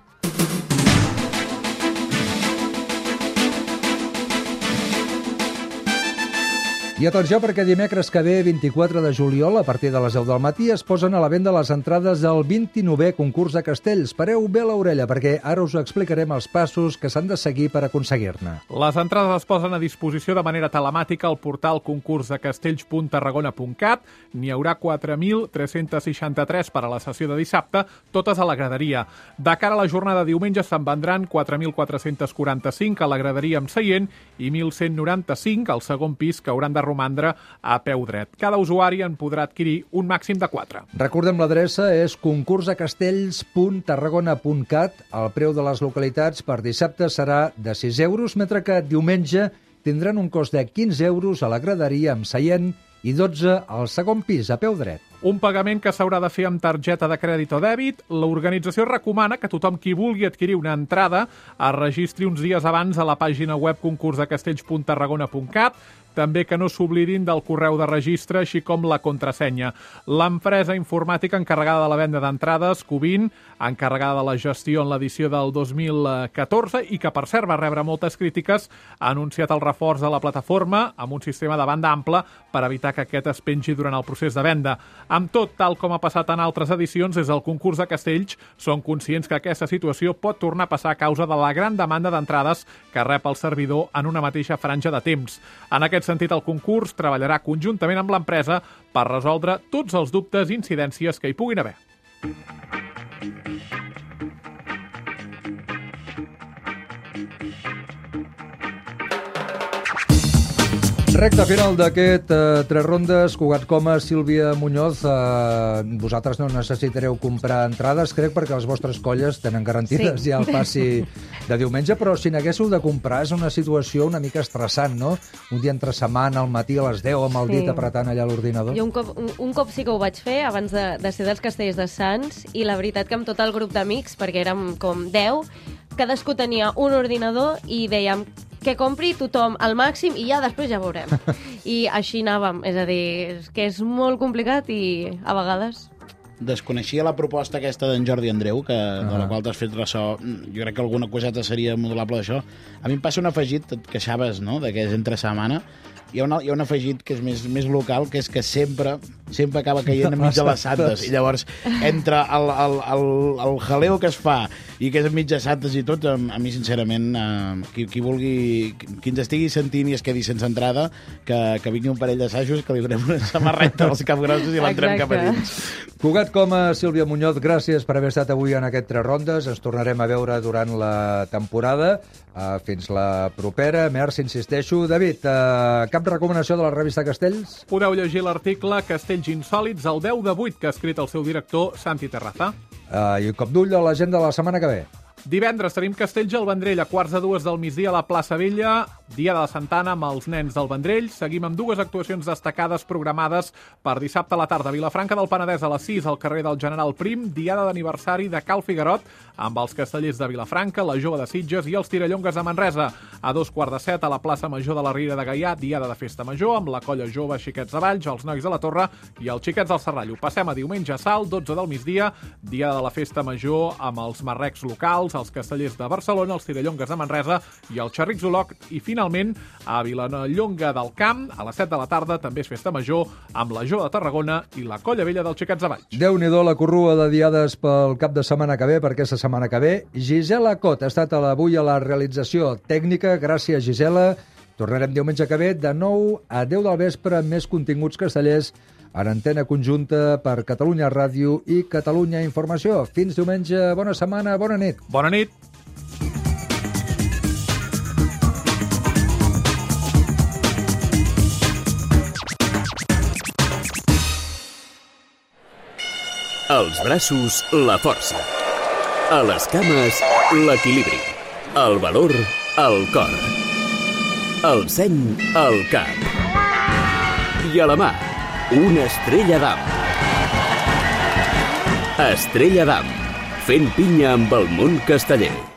I atenció, perquè dimecres que ve, 24 de juliol, a partir de les 10 del matí, es posen a la venda les entrades del 29è concurs de castells. Pareu bé l'orella, perquè ara us explicarem els passos que s'han de seguir per aconseguir-ne. Les entrades es posen a disposició de manera telemàtica al portal concursdecastells.tarragona.cat. N'hi haurà 4.363 per a la sessió de dissabte, totes a la graderia. De cara a la jornada de diumenge se'n vendran 4.445 a la graderia amb seient i 1.195 al segon pis, que hauran de romandre a peu dret. Cada usuari en podrà adquirir un màxim de 4. Recordem, l'adreça és concursdecastells.tarragona.cat. El preu de les localitats per dissabte serà de 6 euros, mentre que diumenge tindran un cost de 15 euros a la graderia amb seient i 12 al segon pis, a peu dret. Un pagament que s'haurà de fer amb targeta de crèdit o dèbit. L'organització recomana que tothom qui vulgui adquirir una entrada es registri uns dies abans a la pàgina web concursdecastells.tarragona.cat. També que no s'oblidin del correu de registre, així com la contrasenya. L'empresa informàtica encarregada de la venda d'entrades, Covin, encarregada de la gestió en l'edició del 2014 i que, per cert, va rebre moltes crítiques, ha anunciat el reforç de la plataforma amb un sistema de banda ampla per evitar que aquest es pengi durant el procés de venda. Amb tot, tal com ha passat en altres edicions, des del concurs de castells són conscients que aquesta situació pot tornar a passar a causa de la gran demanda d'entrades que rep el servidor en una mateixa franja de temps. En aquest sentit, el concurs treballarà conjuntament amb l'empresa per resoldre tots els dubtes i incidències que hi puguin haver. Recte final d'aquest Tres Rondes. Cugat Coma, Sílvia Muñoz, vosaltres no necessitareu comprar entrades, crec, perquè les vostres colles tenen garantides ja el passi de diumenge, però si n'haguéssiu de comprar és una situació una mica estressant, no? Un dia entre setmana, al matí a les 10, amb el dit apretant allà a l'ordinador. Jo un cop sí que ho vaig fer, abans de ser dels Castells de Sants, i la veritat que amb tot el grup d'amics, perquè érem com 10, cadascú tenia un ordinador i dèiem que compri tothom al màxim i ja després ja veurem. I així anàvem, és a dir, que és molt complicat i a vegades... Desconeixia la proposta aquesta d'en Jordi Andreu, de la qual t'has fet ressò. Jo crec que alguna coseta seria modulable d'això. A mi em passa un afegit, et queixaves, no?, de que és entre setmana. hi ha un afegit que és més local, que és que sempre acaba caient enmig de les Santes. I llavors, entre el jaleo que es fa i que és enmig de Santes i tot, a mi, sincerament, qui vulgui, qui ens estigui sentint i es quedi sense entrada, que vingui un parell d'assajos, que li donem una samarreta als capgrossos i l'entrem cap a dins. Cugat Coma, Sílvia Muñoz, gràcies per haver estat avui en aquest Tres Rondes. Ens tornarem a veure durant la temporada. Fins la propera. Merci, insisteixo. David, cap recomanació de la revista Castells? Podeu llegir l'article Castells insòlits, el 10 de 8, que ha escrit el seu director, Santi Terraza. I un cop d'ull a l'agenda de la setmana que ve. Divendres tenim Castells al Vendrell a 1:45 del migdia a la plaça Vella, dia de la Santa Anna amb els nens del Vendrell. Seguim amb dues actuacions destacades programades per dissabte a la tarda. Vilafranca del Penedès a les 6 al carrer del General Prim, diada d'aniversari de Cal Figuerot, amb els castellers de Vilafranca, la Jove de Sitges i els Tirallongues de Manresa. A 2:45 a la plaça Major de la Riera de Gaià, diada de festa major, amb la colla jove Xiquets de Valls, els Nois de la Torre i els Xiquets del Serrallo. Passem a diumenge a Salt, 12 del migdia, dia de la festa major amb els marrecs locals, els castellers de Barcelona, els Tirallongues de Manresa i el Xerric Zoloc. I finalment, a Vilallonga del Camp, a les 7 de la tarda, també és festa major, amb la Jove de Tarragona i la Colla Vella dels Xiquets de Valls. Déu-n'hi-do la corrua de diades pel cap de setmana que ve, per aquesta setmana que ve. Gisela Cot ha estat avui a la realització tècnica. Gràcies, Gisela. Tornarem diumenge que ve de 9 a 10 del vespre amb més continguts castellers en antena conjunta per Catalunya Ràdio i Catalunya Informació. Fins diumenge, bona setmana, bona nit. Bona nit. Als braços, la força. A les cames, l'equilibri. El valor, el cor. El seny, el cap. I a la mà, una estrella d'am. Estrella d'am, fent pinya amb el món casteller.